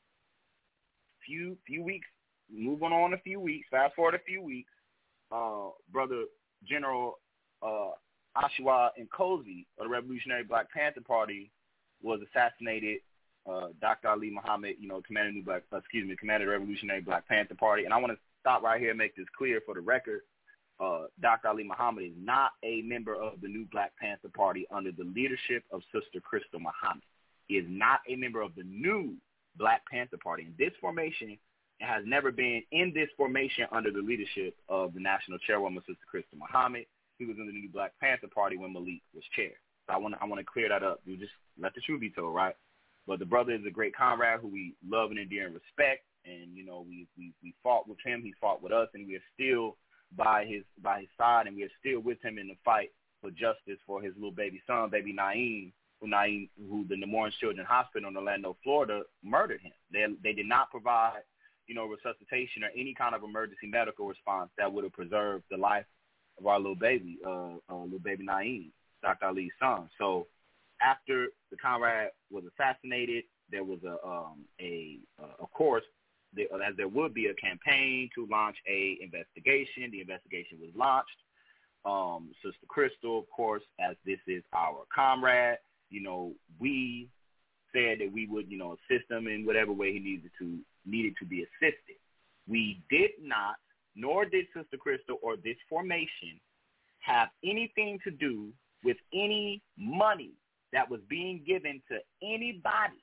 few few weeks, moving on a few weeks, fast forward a few weeks, uh, Brother General uh, Oshawa Nkosi of the Revolutionary Black Panther Party was assassinated. Uh, Doctor Ali Muhammad, you know, commander New Black, uh, excuse me, commander of the Revolutionary Black Panther Party. And I want to stop right here and make this clear for the record. uh, Doctor Ali Muhammad is not a member of the new Black Panther Party under the leadership of Sister Crystal Muhammad. He is not a member of the new Black Panther Party. And this formation has never been in this formation under the leadership of the national chairwoman, Sister Crystal Muhammad. He was in the new Black Panther Party when Malik was chair. So I want to I want to clear that up. You just let the truth be told, right? But the brother is a great comrade who we love and endear and respect. And, you know, we, we, we fought with him. He fought with us. And we are still by his by his side. And we are still with him in the fight for justice for his little baby son, baby Naeem, who, Naeem, who the Nemours Children's Hospital in Orlando, Florida, murdered him. They, they did not provide, you know, resuscitation or any kind of emergency medical response that would have preserved the life of our little baby, uh, uh, little baby Naeem, Doctor Ali's son. So after the comrade was assassinated, there was a, um, a, uh, of course, there, as there would be a campaign to launch a investigation. The investigation was launched. Um, Sister Crystal, of course, as this is our comrade, you know, we said that we would, you know, assist him in whatever way he needed to needed to be assisted. We did not, nor did Sister Crystal or this formation have anything to do with any money that was being given to anybody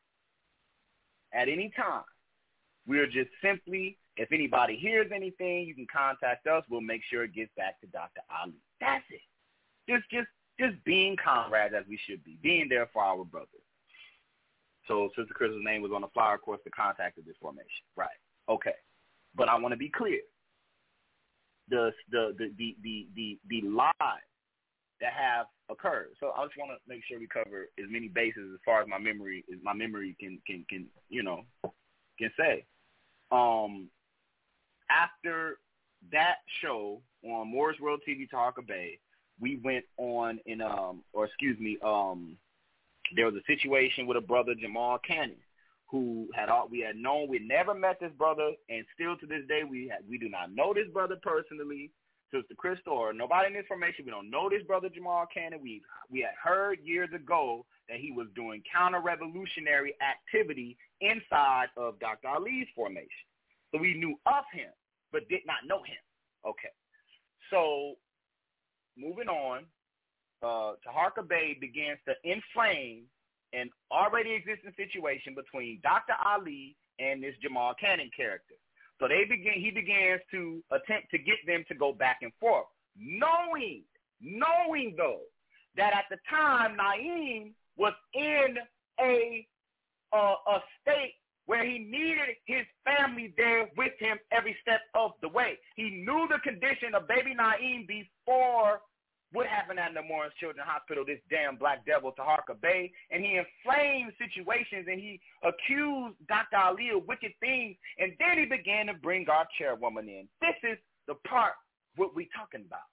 at any time. We're just simply, if anybody hears anything, you can contact us. We'll make sure it gets back to Doctor Ali. That's it. Just, just, just being comrades as we should be, being there for our brothers. So Sister Crystal's name was on the flyer, of course, to contact this formation. Right. Okay. But I want to be clear. The the the the the the, the lies that have occurred. So I just want to make sure we cover as many bases as far as my memory as my memory can can can you know can say. Um, after that show on Moores World T V Taharka Bay, we went on in um or excuse me um there was a situation with a brother, Jamal Cannon, who had all we had known. We never met this brother, and still to this day we had, we do not know this brother personally. Sister Crystal or nobody in this formation, we don't know this brother Jamal Cannon. We we had heard years ago that he was doing counter-revolutionary activity inside of Doctor Ali's formation. So we knew of him, but did not know him. Okay. So moving on, uh, Taharka Bay begins to inflame an already existing situation between Doctor Ali and this Jamal Cannon character. So they begin. He begins to attempt to get them to go back and forth, knowing, knowing though, that at the time Naeem was in a uh, a state where he needed his family there with him every step of the way. He knew the condition of baby Naeem before what happened at Nemours Children's Hospital, this damn black devil, Taharka Bay, and he inflamed situations, and he accused Doctor Ali of wicked things, and then he began to bring our chairwoman in. This is the part what we're talking about.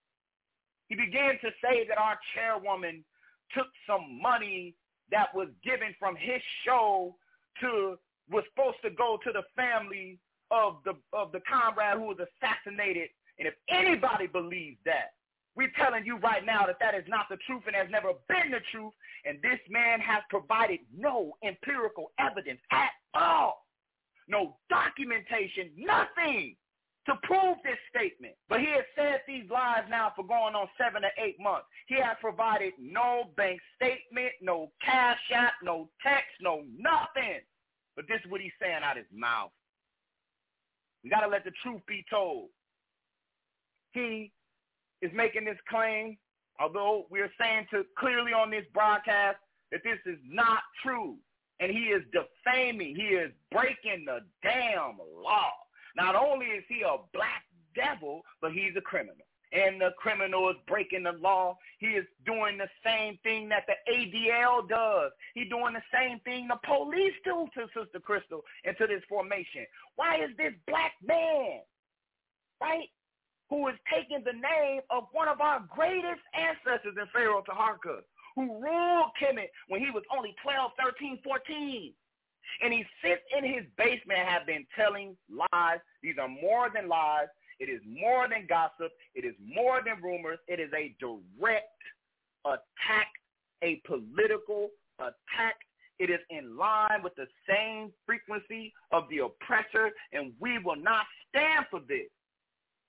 He began to say that our chairwoman took some money that was given from his show to, was supposed to go to the family of the of the comrade who was assassinated, and if anybody believes that, we're telling you right now that that is not the truth and has never been the truth, and this man has provided no empirical evidence at all, no documentation, nothing to prove this statement. But he has said these lies now for going on seven or eight months. He has provided no bank statement, no cash app, no text, no nothing. But this is what he's saying out of his mouth. We got to let the truth be told. He is making this claim, although we're saying to clearly on this broadcast that this is not true. And he is defaming. He is breaking the damn law. Not only is he a black devil, but he's a criminal. And the criminal is breaking the law. He is doing the same thing that the A D L does. He's doing the same thing the police do to Sister Crystal and to this formation. Why is this black man, right, who is taking the name of one of our greatest ancestors in Pharaoh Taharka, who ruled Kemet when he was only twelve, thirteen, fourteen. And he sits in his basement and have been telling lies. These are more than lies. It is more than gossip. It is more than rumors. It is a direct attack, a political attack. It is in line with the same frequency of the oppressor, and we will not stand for this.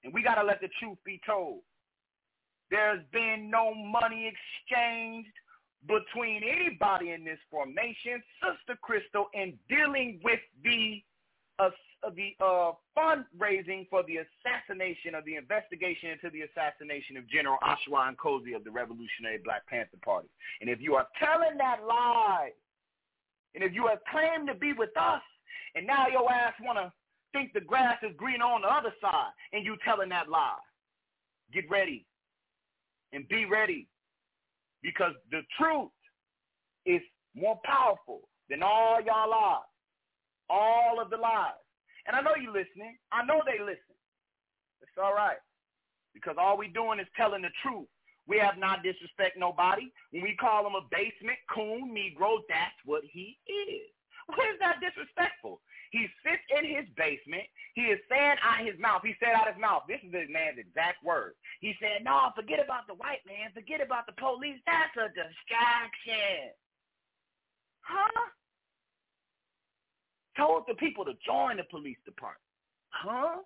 And we got to let the truth be told. There's been no money exchanged between anybody in this formation, Sister Crystal, in dealing with the uh, the uh, fundraising for the assassination of the investigation into the assassination of General Ashwa Nkosi of the Revolutionary Black Panther Party. And if you are telling that lie, and if you have claimed to be with us, and now your ass want to think the grass is greener on the other side, and you telling that lie, get ready and be ready, because the truth is more powerful than all y'all lies, all of the lies. And I know you listening. I know they listen. It's all right, because all we doing is telling the truth. We have not disrespect nobody. When we call him a basement coon Negro, that's what he is. Where's that disrespectful? He sits in his basement. He is saying out his mouth. He said out his mouth. This is this man's exact words. He said, no, forget about the white man. Forget about the police. That's a distraction. Huh? Told the people to join the police department. Huh?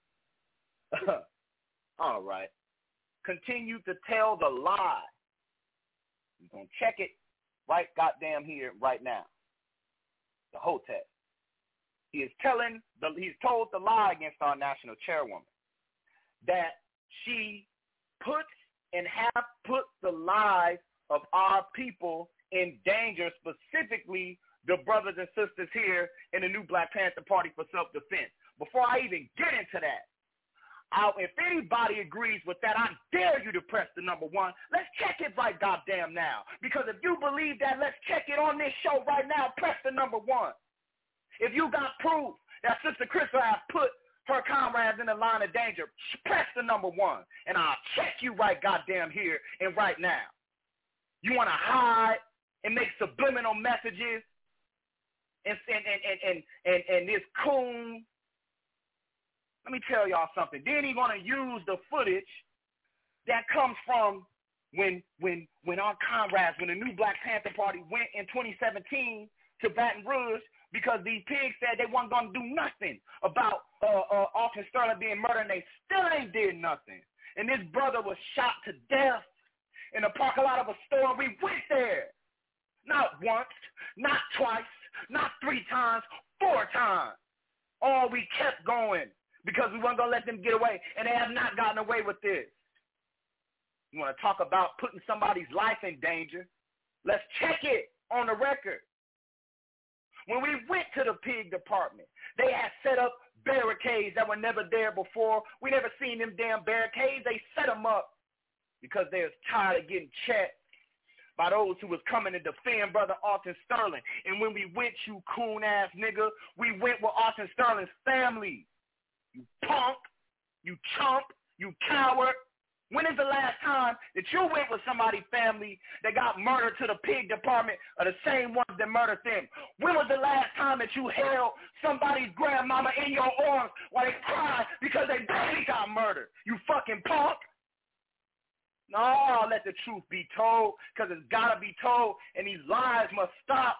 All right. Continue to tell the lie. You're going to check it right goddamn here, right now. The Hotep. He is telling, the, he's told the lie against our national chairwoman that she puts and have put the lives of our people in danger, specifically the brothers and sisters here in the new Black Panther Party for self-defense. Before I even get into that, I, if anybody agrees with that, I dare you to press the number one. Let's check it right goddamn now. Because if you believe that, let's check it on this show right now. Press the number one. If you got proof that Sister Crystal has put her comrades in the line of danger, press the number one, and I'll check you right goddamn here and right now. You want to hide and make subliminal messages and, and, and, and, and, and this coon. Let me tell y'all something. Then he's going to use the footage that comes from when, when, when our comrades, when the new Black Panther Party went in twenty seventeen to Baton Rouge, because these pigs said they weren't going to do nothing about uh, uh, Alton Sterling being murdered, and they still ain't did nothing. And this brother was shot to death in the parking lot of a store. We went there. Not once, not twice, not three times, four times. Oh, we kept going because we weren't going to let them get away, and they have not gotten away with this. You want to talk about putting somebody's life in danger? Let's check it on the record. When we went to the pig department, they had set up barricades that were never there before. We never seen them damn barricades. They set them up because they was tired of getting checked by those who was coming to defend Brother Alton Sterling. And when we went, you coon-ass nigga, we went with Alton Sterling's family. You punk, you chump, you coward. When is the last time that you went with somebody's family that got murdered to the pig department or the same ones that murdered them? When was the last time that you held somebody's grandmama in your arms while they cried because they baby got murdered? You fucking punk. No, let the truth be told, because it's got to be told, and these lies must stop.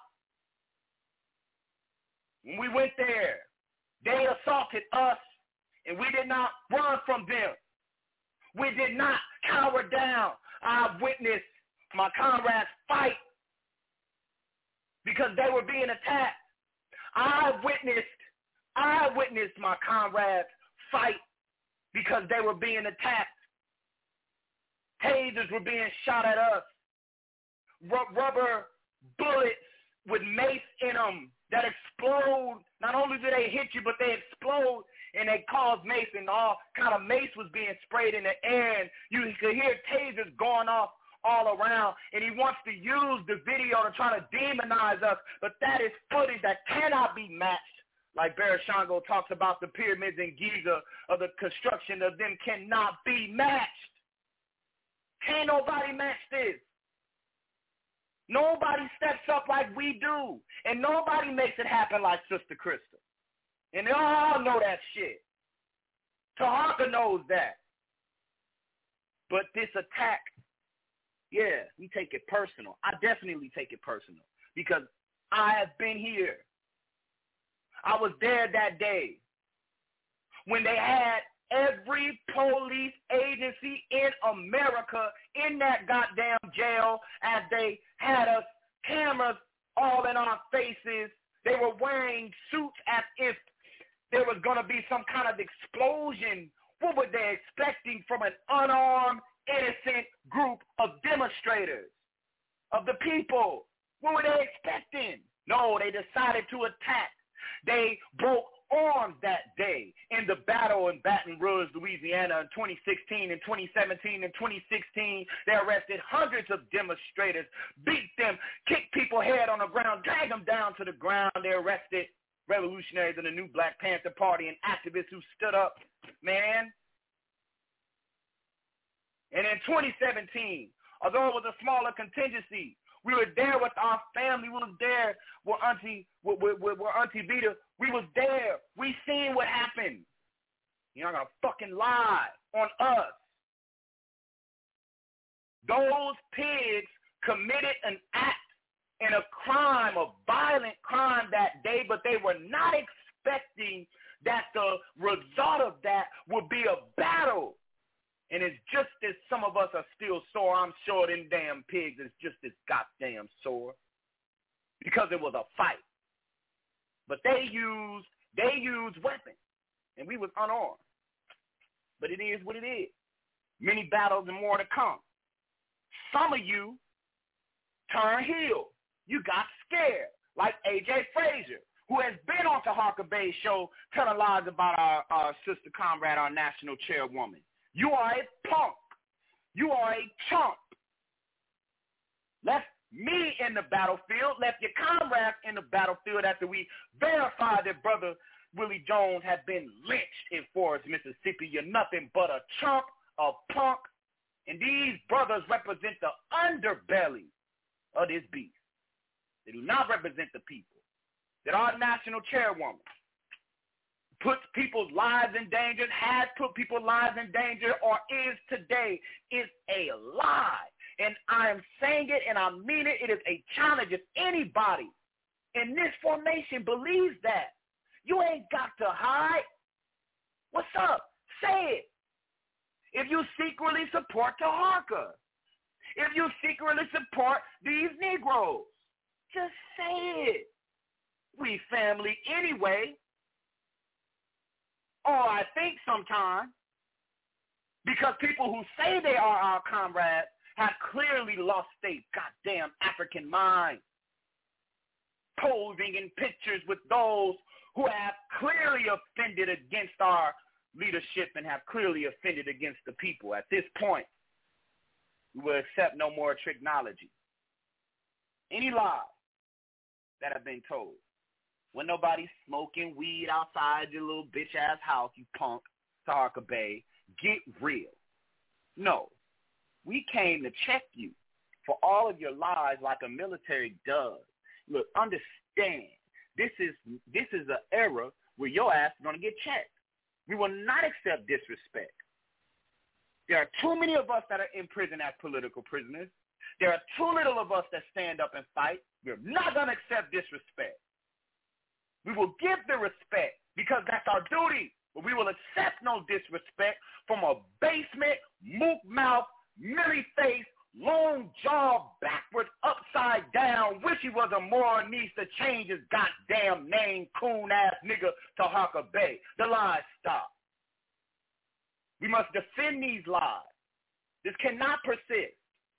When we went there, they assaulted us, and we did not run from them. We did not cower down. I witnessed my comrades fight because they were being attacked. I witnessed, I witnessed my comrades fight because they were being attacked. Tasers were being shot at us. R- rubber bullets with mace in them that explode. Not only do they hit you, but they explode and they cause mace, and all kind of mace was being sprayed in the air, and you could hear tasers going off all around, and he wants to use the video to try to demonize us, but that is footage that cannot be matched. Like Barashango talks about the pyramids in Giza, of the construction of them cannot be matched. Can't nobody match this. Nobody steps up like we do, and nobody makes it happen like Sister Crystal. And they all know that shit. Taharka knows that. But this attack, yeah, we take it personal. I definitely take it personal because I have been here. I was there that day when they had every police agency in America in that goddamn jail as they had us cameras all in our faces. They were wearing suits as if there was going to be some kind of explosion. What were they expecting from an unarmed, innocent group of demonstrators, of the people? What were they expecting? No, they decided to attack. They broke arms that day in the battle in Baton Rouge, Louisiana in twenty sixteen and twenty seventeen and twenty sixteen. They arrested hundreds of demonstrators, beat them, kicked people's head on the ground, dragged them down to the ground. They arrested revolutionaries in the new Black Panther Party and activists who stood up, man. And in twenty seventeen, although it was a smaller contingency, we were there with our family. We was there with Auntie, with, with, with, with Auntie Vita. We was there. We seen what happened. You're not going to fucking lie on us. Those pigs committed an act and a crime, a violent crime that day, but they were not expecting that the result of that would be a battle. And it's just as some of us are still sore. I'm sure them damn pigs is just as goddamn sore because it was a fight. But they used they used weapons, and we was unarmed. But it is what it is. Many battles and more to come. Some of you turned heel. You got scared, like A J Frazier, who has been on Taharka Bay's show telling lies about our, our sister comrade, our national chairwoman. You are a punk. You are a chump. Left me in the battlefield, left your comrades in the battlefield after we verified that Brother Willie Jones had been lynched in Forest, Mississippi. You're nothing but a chump, a punk, and these brothers represent the underbelly of this beast. They do not represent the people. That our national chairwoman puts people's lives in danger, has put people's lives in danger, or is today, is a lie. And I am saying it and I mean it. It is a challenge. If anybody in this formation believes that, you ain't got to hide. What's up? Say it. If you secretly support Taharka, if you secretly support these Negroes, just say it. We family anyway. Or I think sometimes, because people who say they are our comrades have clearly lost their goddamn African mind, posing in pictures with those who have clearly offended against our leadership and have clearly offended against the people. At this point, we will accept no more technology. Any lies that have been told. When nobody's smoking weed outside your little bitch-ass house, you punk, Taharka Bay, get real. No, we came to check you for all of your lies like a military does. Look, understand, this is this is an era where your ass is going to get checked. We will not accept disrespect. There are too many of us that are in prison as political prisoners. There are too little of us that stand up and fight. We're not going to accept disrespect. We will give the respect because that's our duty, but we will accept no disrespect from a basement, mook-mouth, milly-faced, long-jawed, backward, upside down, wish he was a moron, needs to change his goddamn name, coon-ass nigga, Taharka Bay. The lies stop. We must defend these lies. This cannot persist.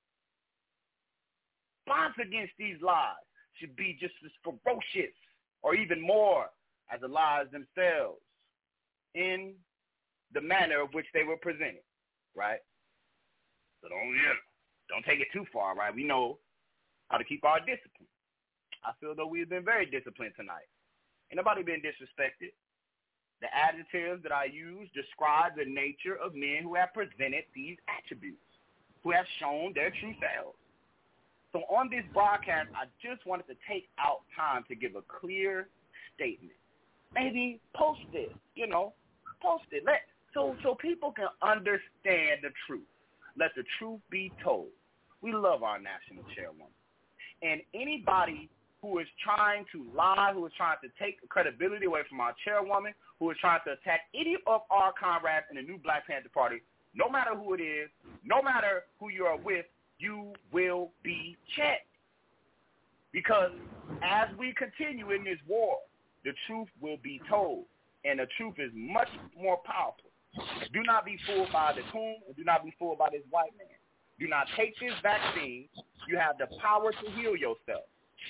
Response against these lies should be just as ferocious or even more as the lies themselves in the manner of which they were presented, right? So don't, yeah, don't take it too far, right? We know how to keep our discipline. I feel though we've been very disciplined tonight. Ain't nobody been disrespected. The adjectives that I use describe the nature of men who have presented these attributes, who have shown their true selves. So on this broadcast, I just wanted to take out time to give a clear statement. Maybe post it, you know, post it. Let so so people can understand the truth. Let the truth be told. We love our national chairwoman. And anybody who is trying to lie, who is trying to take credibility away from our chairwoman, who is trying to attack any of our comrades in the new Black Panther Party, no matter who it is, no matter who you are with, you will be checked. Because as we continue in this war, the truth will be told, and the truth is much more powerful. Do not be fooled by the coon, and do not be fooled by this white man. Do not take this vaccine. You have the power to heal yourself.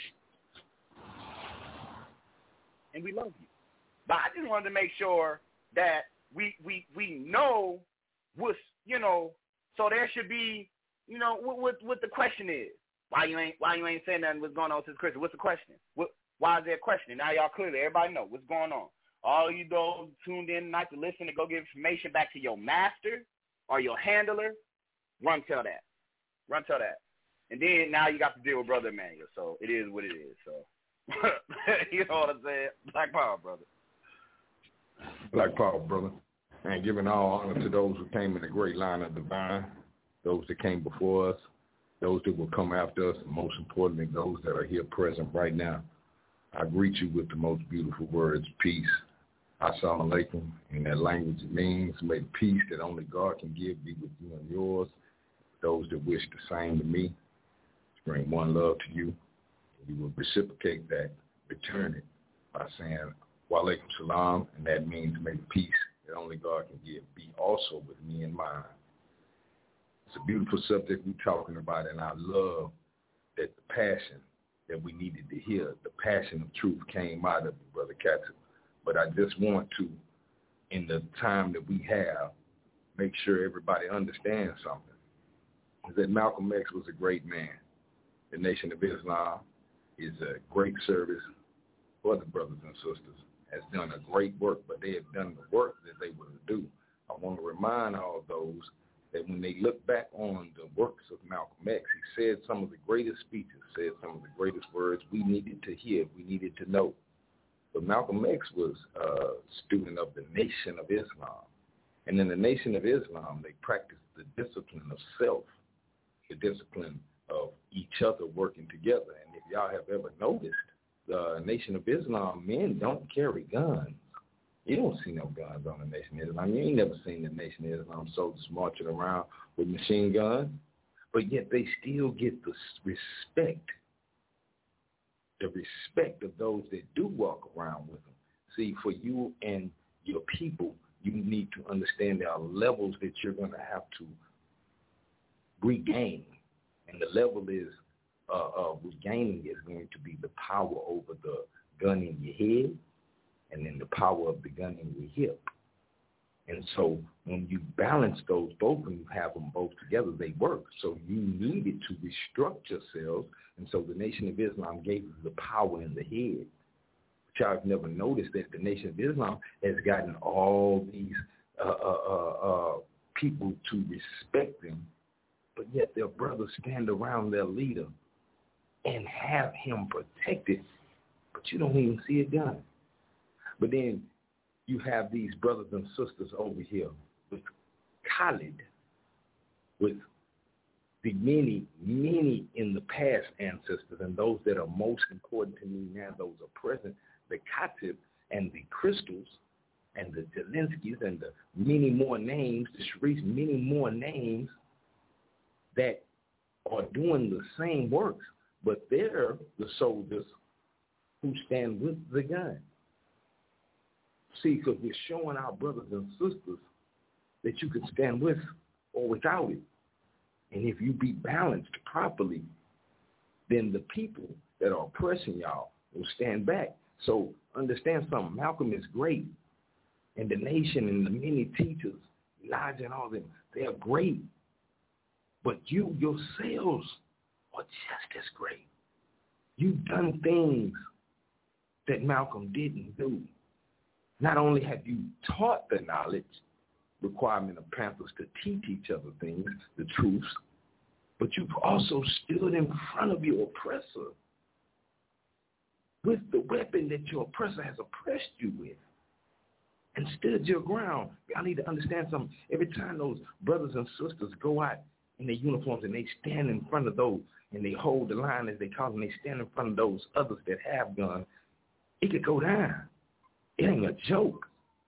And we love you. But I just wanted to make sure that we we we know what's, you know, so there should be, you know, what what, what the question is. Why you ain't why you ain't saying nothing? What's going on since Christmas? What's the question? What, why is there a question? Now y'all clearly, everybody know what's going on. All you those tuned in tonight to listen to go get information back to your master or your handler, run tell that. Run tell that. And then now you got to deal with Brother Emmanuel. So it is what it is. So you know what I'm saying? Black power, brother. Black power, brother. And giving all honor to those who came in the great line of divine, those that came before us, those that will come after us, and most importantly, those that are here present right now. I greet you with the most beautiful words, peace. Assalamu alaikum. In that language it means, may the peace that only God can give be with you and yours. Those that wish the same to me, bring one love to you. You will reciprocate that, return it by saying, wa alaikum salam, and that means may the peace that only God can give be also with me in mind. It's a beautiful subject we're talking about, and I love that the passion that we needed to hear, the passion of truth came out of it, Brother Katsu. But I just want to, in the time that we have, make sure everybody understands something. Is that Malcolm X was a great man. The Nation of Islam is a great service for the brothers and sisters, has done a great work, but they have done the work that they were to do. I want to remind all those that when they look back on the works of Malcolm X, he said some of the greatest speeches, said some of the greatest words we needed to hear, we needed to know. But Malcolm X was a student of the Nation of Islam. And in the Nation of Islam, they practiced the discipline of self, the discipline of each other working together. And if y'all have ever noticed, the Nation of Islam, men don't carry guns. You don't see no guns on the Nation of Islam. You ain't never seen the Nation of Islam soldiers marching around with machine guns. But yet they still get the respect, the respect of those that do walk around with them. See, for you and your people, you need to understand there are levels that you're going to have to regain. And the level is uh, uh, regaining is going to be the power over the gun in your head and then the power of the gun in your hip. And so when you balance those both and you have them both together, they work. So you needed to restructure yourselves. And so the Nation of Islam gave you the power in the head. But y'all have never noticed that the Nation of Islam has gotten all these uh, uh, uh, uh, people to respect them, but yet their brothers stand around their leader and have him protected, but you don't even see a gun. But then you have these brothers and sisters over here with Khalid, with the many, many in the past ancestors, and those that are most important to me now, those are present, the Katib and the Crystals and the Zelenskys and the many more names, the Sharifs, many more names that are doing the same works, but they're the soldiers who stand with the gun. See, because we're showing our brothers and sisters that you can stand with or without it. And if you be balanced properly, then the people that are oppressing y'all will stand back. So understand something. Malcolm is great. And the nation and the many teachers, Elijah and all of them, they are great. But you yourselves are just as great. You've done things that Malcolm didn't do. Not only have you taught the knowledge, requirement of Panthers to teach each other things, the truths, but you've also stood in front of your oppressor with the weapon that your oppressor has oppressed you with and stood your ground. Y'all need to understand something. Every time those brothers and sisters go out in their uniforms and they stand in front of those and they hold the line, as they call them, they stand in front of those others that have guns, it could go down. It ain't a joke.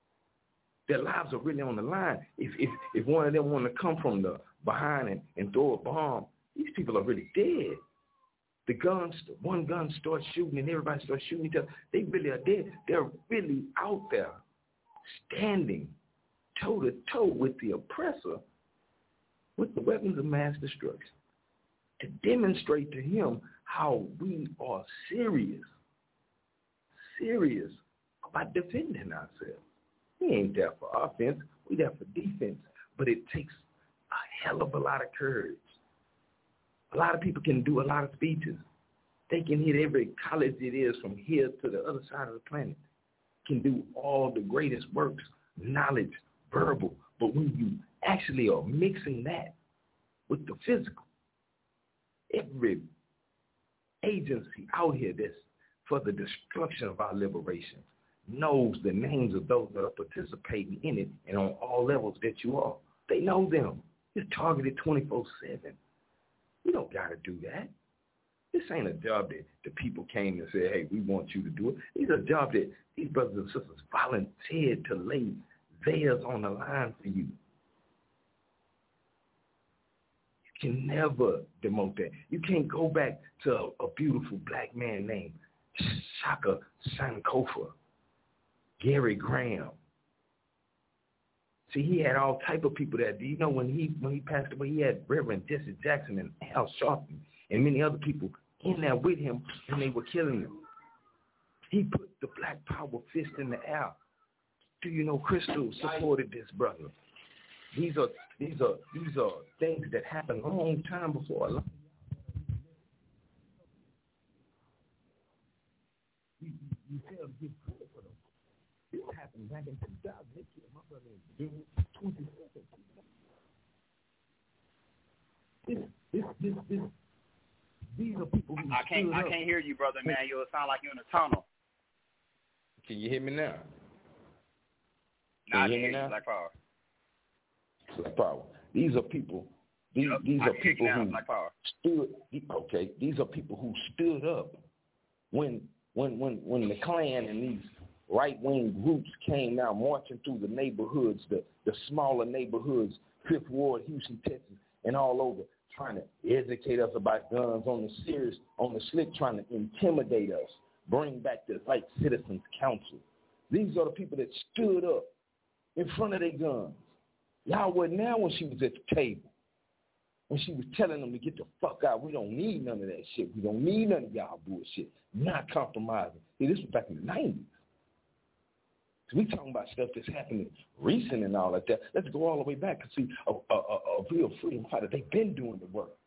Their lives are really on the line. If if if one of them want to come from the behind and, and throw a bomb, these people are really dead. The guns, one gun starts shooting and everybody starts shooting each other. They really are dead. They're really out there standing toe to toe with the oppressor with the weapons of mass destruction to demonstrate to him how we are serious, serious about defending ourselves. We ain't there for offense. We there for defense. But it takes a hell of a lot of courage. A lot of people can do a lot of speeches. They can hit every college it is from here to the other side of the planet. Can do all the greatest works, knowledge, verbal. But when you actually are mixing that with the physical, every agency out here that's for the destruction of our liberation knows the names of those that are participating in it and on all levels that you are. They know them. It's targeted twenty-four seven. You don't got to do that. This ain't a job that the people came and said, hey, we want you to do it. It's a job that these brothers and sisters volunteered to lay theirs on the line for you. You can never demote that. You can't go back to a, a beautiful black man named Shaka Sankofa, Gary Graham. See, he had all type of people that, you know, when he when he passed away, he had Reverend Jesse Jackson and Al Sharpton and many other people in there with him, and they were killing him. He put the Black Power fist in the air. Do you know Crystal supported this brother? These are these are these are things that happened a long time before. A lot of you, you fail to give credit for them. This happened back in two thousand. They killed my brother in June twenty-second. This, this, this, this. These are people who I can't, I can't hear you, brother Emmanuel. It sounds like you're in a tunnel. Can you hear me now? Nah, I Can can you hear hear me you, now? Black Power. Black Power. These are people. These, Yep, these I are can hear you people now, who Black Power. stood. Okay, these are people who stood up when, when, when, when the Klan and these right-wing groups came now marching through the neighborhoods, the, the smaller neighborhoods, Fifth Ward, Houston, Texas, and all over, trying to educate us about guns on the serious, on the slick, trying to intimidate us, bring back the White Citizens Council. These are the people that stood up in front of their guns. Y'all wasn't there when she was at the table, when she was telling them to get the fuck out. We don't need none of that shit. We don't need none of y'all bullshit. Not compromising. See, this was back in the nineties. So we talking about stuff that's happening recent and all like that. Let's go all the way back and see a, a, a, a real freedom fighter. They've been doing the work.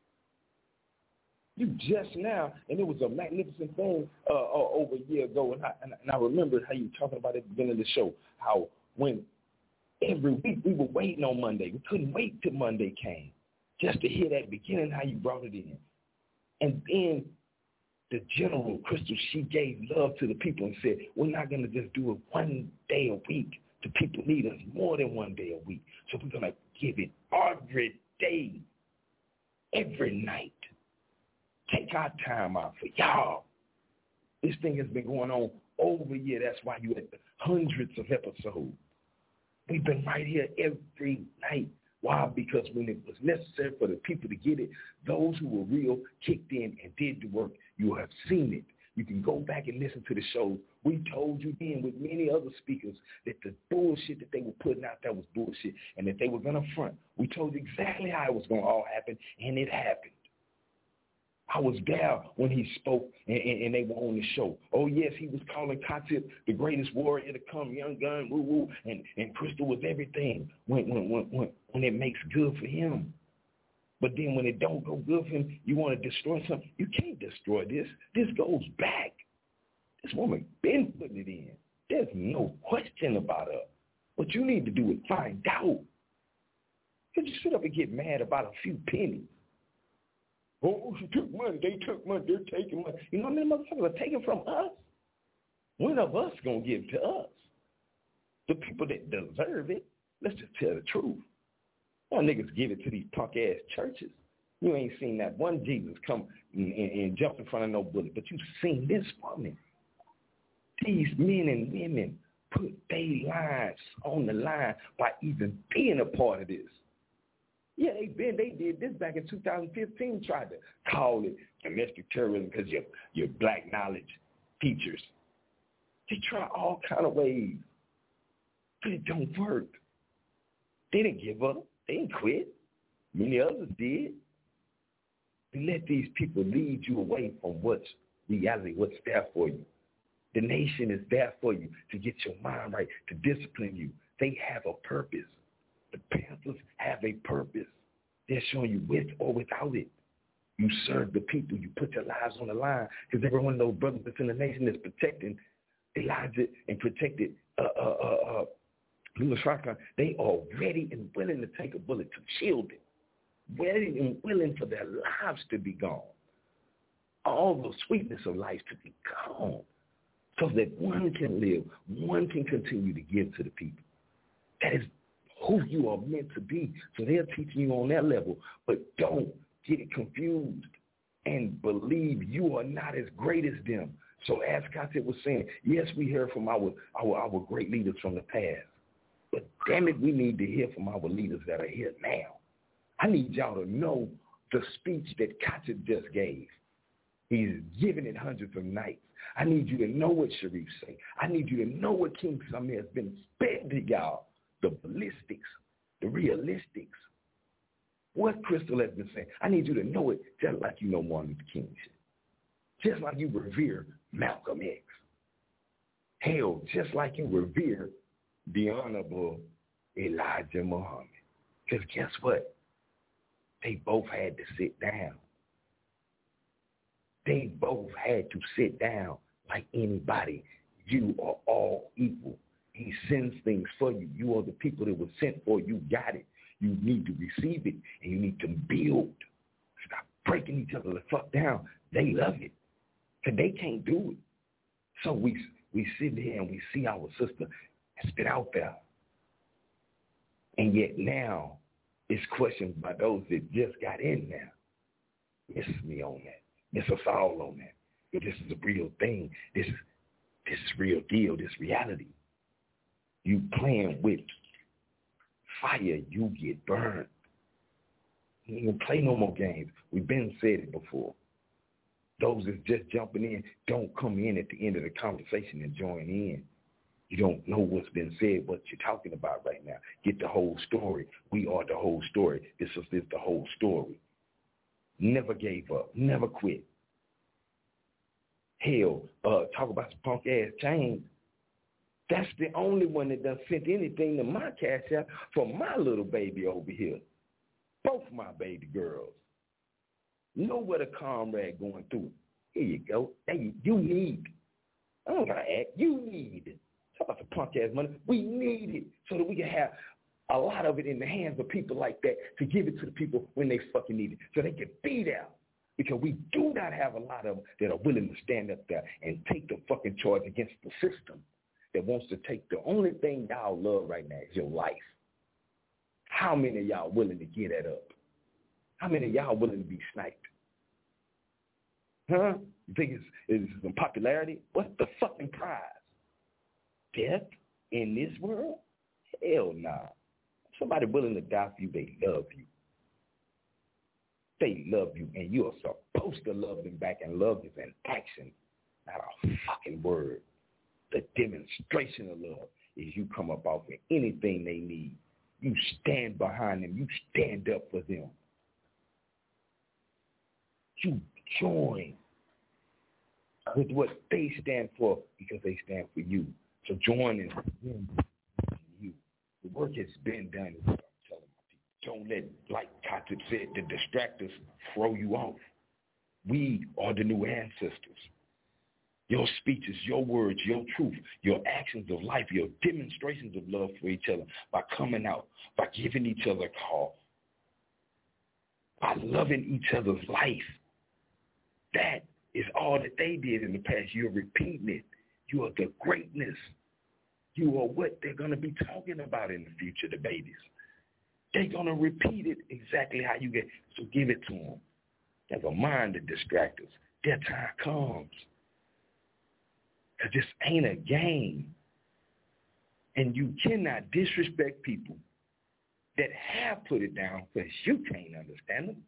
You just now, and it was a magnificent thing uh, uh, over a year ago, and I, and, and I remember how you were talking about at the beginning of the show, how when every week we were waiting on Monday. We couldn't wait till Monday came just to hear that beginning, how you brought it in. And then the general, Crystal, she gave love to the people and said, we're not going to just do it one day a week. The people need us more than one day a week. So we're going to give it every day, every night. Take our time out for y'all. This thing has been going on over a year. That's why you had hundreds of episodes. We've been right here every night. Why? Because when it was necessary for the people to get it, those who were real kicked in and did the work. You have seen it. You can go back and listen to the shows. We told you then with many other speakers that the bullshit that they were putting out there was bullshit and that they were going to front. We told you exactly how it was going to all happen, and it happened. I was there when he spoke and, and, and they were on the show. Oh, yes, he was calling Khatib the greatest warrior to come, young gun, woo-woo, and, and Crystal was everything when, when, when, when, when it makes good for him. But then when it don't go good for him, you want to destroy something. You can't destroy this. This goes back. This woman been putting it in. There's no question about her. What you need to do is find out. Because you sit up and get mad about a few pennies. Oh, she took money. They took money. They're taking money. You know how many motherfuckers are taking from us? When of us going to give to us? The people that deserve it. Let's just tell the truth. Y'all niggas give it to these punk-ass churches. You ain't seen that one Jesus come and, and, and jump in front of no bullet, but you've seen this woman. These men and women put their lives on the line by even being a part of this. Yeah, they been they did this back in two thousand fifteen, tried to call it domestic terrorism because you're, you're black knowledge teachers. They try all kind of ways, but it don't work. They didn't give up. They didn't quit. Many others did. You let these people lead you away from what's reality, what's there for you. The nation is there for you to get your mind right, to discipline you. They have a purpose. The Panthers have a purpose. They're showing you with or without it. You serve the people. You put your lives on the line because every one of those brothers that's in the nation is protecting Elijah and protected uh, uh, uh, uh, Louis Farrakhan. They are ready and willing to take a bullet to shield it. Ready and willing for their lives to be gone. All the sweetness of life to be gone. So that one can live, one can continue to give to the people. That is who you are meant to be. So they're teaching you on that level. But don't get it confused and believe you are not as great as them. So as Kate was saying, yes, we hear from our, our, our great leaders from the past. But damn it, we need to hear from our leaders that are here now. I need y'all to know the speech that Kate just gave. He's giving it hundreds of nights. I need you to know what Sharif say. I need you to know what King Samir has been spending y'all. The ballistics, the realistics. What Crystal has been saying. I need you to know it just like you know Martin Luther King shit. Just like you revere Malcolm X. Hell, just like you revere the Honorable Elijah Muhammad. Because guess what? They both had to sit down. They both had to sit down like anybody. You are all equal. He sends things for you. You are the people that were sent for. You got it. You need to receive it, and you need to build. Stop breaking each other the fuck down. They love it, because they can't do it. So we we sit here and we see our sister spit out there. And yet now it's questioned by those that just got in there. Miss me on that. Miss us all on that. But this is a real thing. This is this is real deal. This reality. You playing with fire, you get burned. You ain't gonna play no more games. We've been said it before. Those that's just jumping in, don't come in at the end of the conversation and join in. You don't know what's been said, what you're talking about right now. Get the whole story. We are the whole story. This is, this is the whole story. Never gave up. Never quit. Hell, uh, talk about some punk-ass chains. That's the only one that done sent anything to my cash app for my little baby over here. Both my baby girls. Know what a comrade going through. Here you go. Hey, you need. I don't gotta act. You need it. Talk about the punk ass money. We need it so that we can have a lot of it in the hands of people like that to give it to the people when they fucking need it, so they can be there. Because we do not have a lot of them that are willing to stand up there and take the fucking charge against the system that wants to take the only thing y'all love right now is your life. How many of y'all willing to get that up? How many of y'all willing to be sniped? Huh? You think it's, it's some popularity? What's the fucking prize? Death in this world? Hell nah. Somebody willing to die for you, they love you. They love you, and you are supposed to love them back, and love is an action, not a fucking word. The demonstration of love is you come up off of anything they need. You stand behind them. You stand up for them. You join with what they stand for because they stand for you. So join in them, you. The work has been done is what I'm telling my people. Don't let, like Khatib said, the distractors throw you off. We are the new ancestors. Your speeches, your words, your truth, your actions of life, your demonstrations of love for each other by coming out, by giving each other a call, by loving each other's life. That is all that they did in the past. You're repeating it. You are the greatness. You are what they're going to be talking about in the future, the babies. They're going to repeat it exactly how you get. So give it to them. Never mind the distractors. Their time comes. Because this ain't a game. And you cannot disrespect people that have put it down because you can't understand them.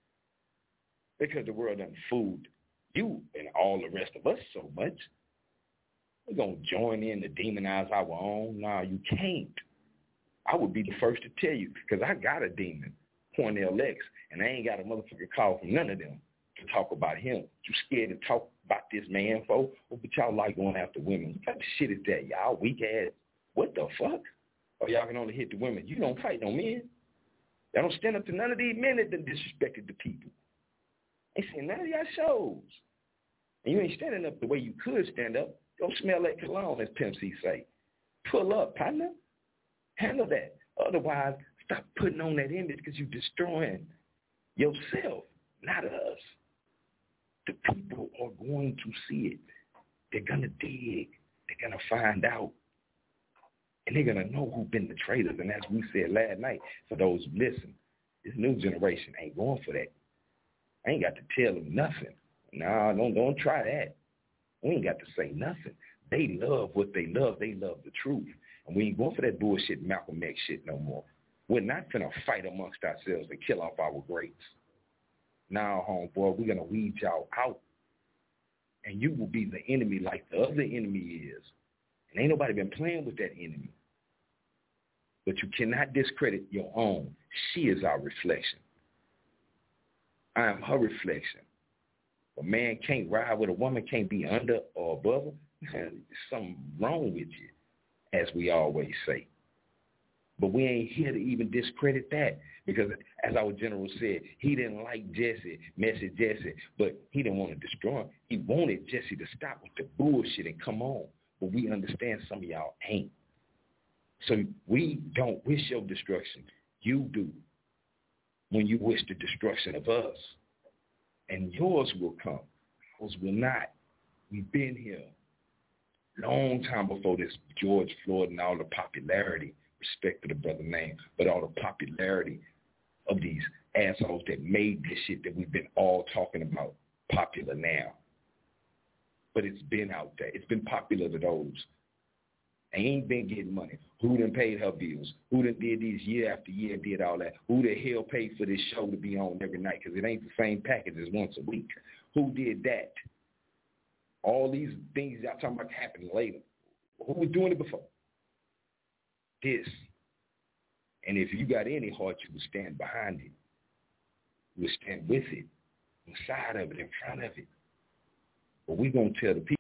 Because the world done fooled you and all the rest of us so much. We're going to join in to demonize our own. No, you can't. I would be the first to tell you because I got a demon, Cornel X, and I ain't got a motherfucking call from none of them to talk about him. You scared to talk about this man, folks? What but y'all like going after women? What type of shit is that, y'all? Weak ass. What the fuck? Or y'all can only hit the women. You don't fight no men. Y'all don't stand up to none of these men that done disrespected the people. Ain't seen none of y'all shows. And you ain't standing up the way you could stand up. Go smell that cologne, as Pimp C say. Pull up, partner. Handle that. Otherwise, stop putting on that image because you're destroying yourself, not us. The people are going to see it. They're going to dig. They're going to find out. And they're going to know who've been the traitors. And as we said last night, for those who listen, this new generation ain't going for that. I ain't got to tell them nothing. No, don't, don't try that. We ain't got to say nothing. They love what they love. They love the truth. And we ain't going for that bullshit Malcolm X shit no more. We're not going to fight amongst ourselves and kill off our greats. Now, homeboy, we're going to weed y'all out. And you will be the enemy like the other enemy is. And ain't nobody been playing with that enemy. But you cannot discredit your own. She is our reflection. I am her reflection. A man can't ride with a woman, can't be under or above her. There's something wrong with you, as we always say. But we ain't here to even discredit that because, as our general said, he didn't like Jesse, messy Jesse, but he didn't want to destroy him. He wanted Jesse to stop with the bullshit and come on. But we understand some of y'all ain't. So we don't wish your destruction. You do when you wish the destruction of us. And yours will come. Yours will not. We've been here long time before this George Floyd and all the popularity, respect to the brother name, but all the popularity of these assholes that made this shit that we've been all talking about popular now. But it's been out there. It's been popular to those. They ain't been getting money. Who done paid her bills? Who done did these year after year and did all that? Who the hell paid for this show to be on every night? Because it ain't the same package as once a week. Who did that? All these things y'all talking about happening later. Who was doing it before? This. And if you got any heart, you would stand behind it. You would stand with it, inside of it, in front of it. But we're going to tell the people.